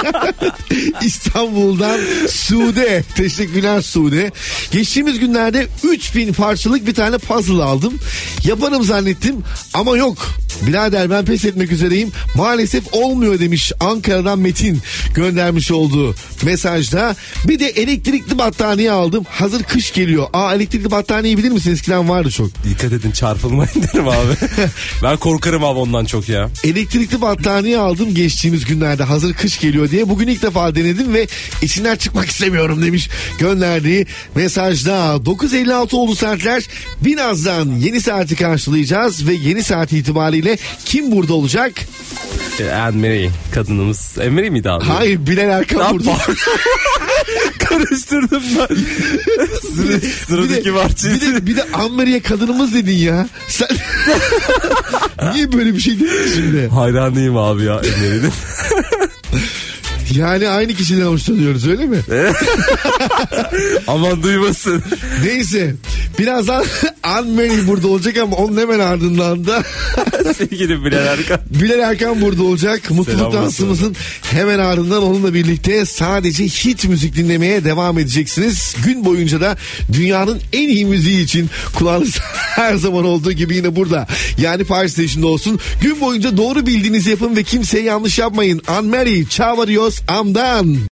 İstanbul'dan Sude. Teşekkürler Sude. Geçtiğimiz günlerde üç bin parçalık bir tane puzzle aldım. Yaparım zannettim ama yok. Birader ben pes etmek üzereyim. Maalesef olmuyor demiş Ankara'dan Metin göndermiş olduğu mesajda. Bir de elektrikli battaniye aldım. Hazır kış geliyor. Aa, elektrikli battaniyeyi bilir misin? Eskiden vardı çok. Dikkat edin, çarpılmayın derim abi. Ben korkarım abi ondan çok ya. Elektrikli battaniye aldım geçtiğimiz günlerde, hazır kış geliyor diye. Bugün ilk defa denedim ve içinden çıkmak istemiyorum demiş gönderdiği mesajda. dokuz elli altı oldu saatler. Birazdan yeni saati karşılayacağız ve yeni saat itibariyle kim burada olacak? Anne-Marie kadınımız. Anne-Marie miydi abi? Hayır, Bilal Erkan burada. Karıştırdım ben. Sıra, sıradaki parçayı. Bir de, bir de Anne-Marie kadınımız dedin ya. Sen niye böyle bir şey dedin şimdi? Hayranıyım abi ya Anne-Marie'nin. Yani aynı kişiden hoşlanıyoruz, öyle mi? Aman duymasın. Neyse, birazdan Anne-Marie burada olacak ama onun hemen ardından da sevgili Bilal Erkan. Bilal Erkan burada olacak. Mutluluk dansımızın hemen ardından onunla birlikte sadece hit müzik dinlemeye devam edeceksiniz. Gün boyunca da dünyanın en iyi müziği için kulağınız her zaman olduğu gibi yine burada. Yani Party Station'da olsun. Gün boyunca doğru bildiğinizi yapın ve kimseye yanlış yapmayın. Anne-Marie, Çağvarıyoruz, I'm done.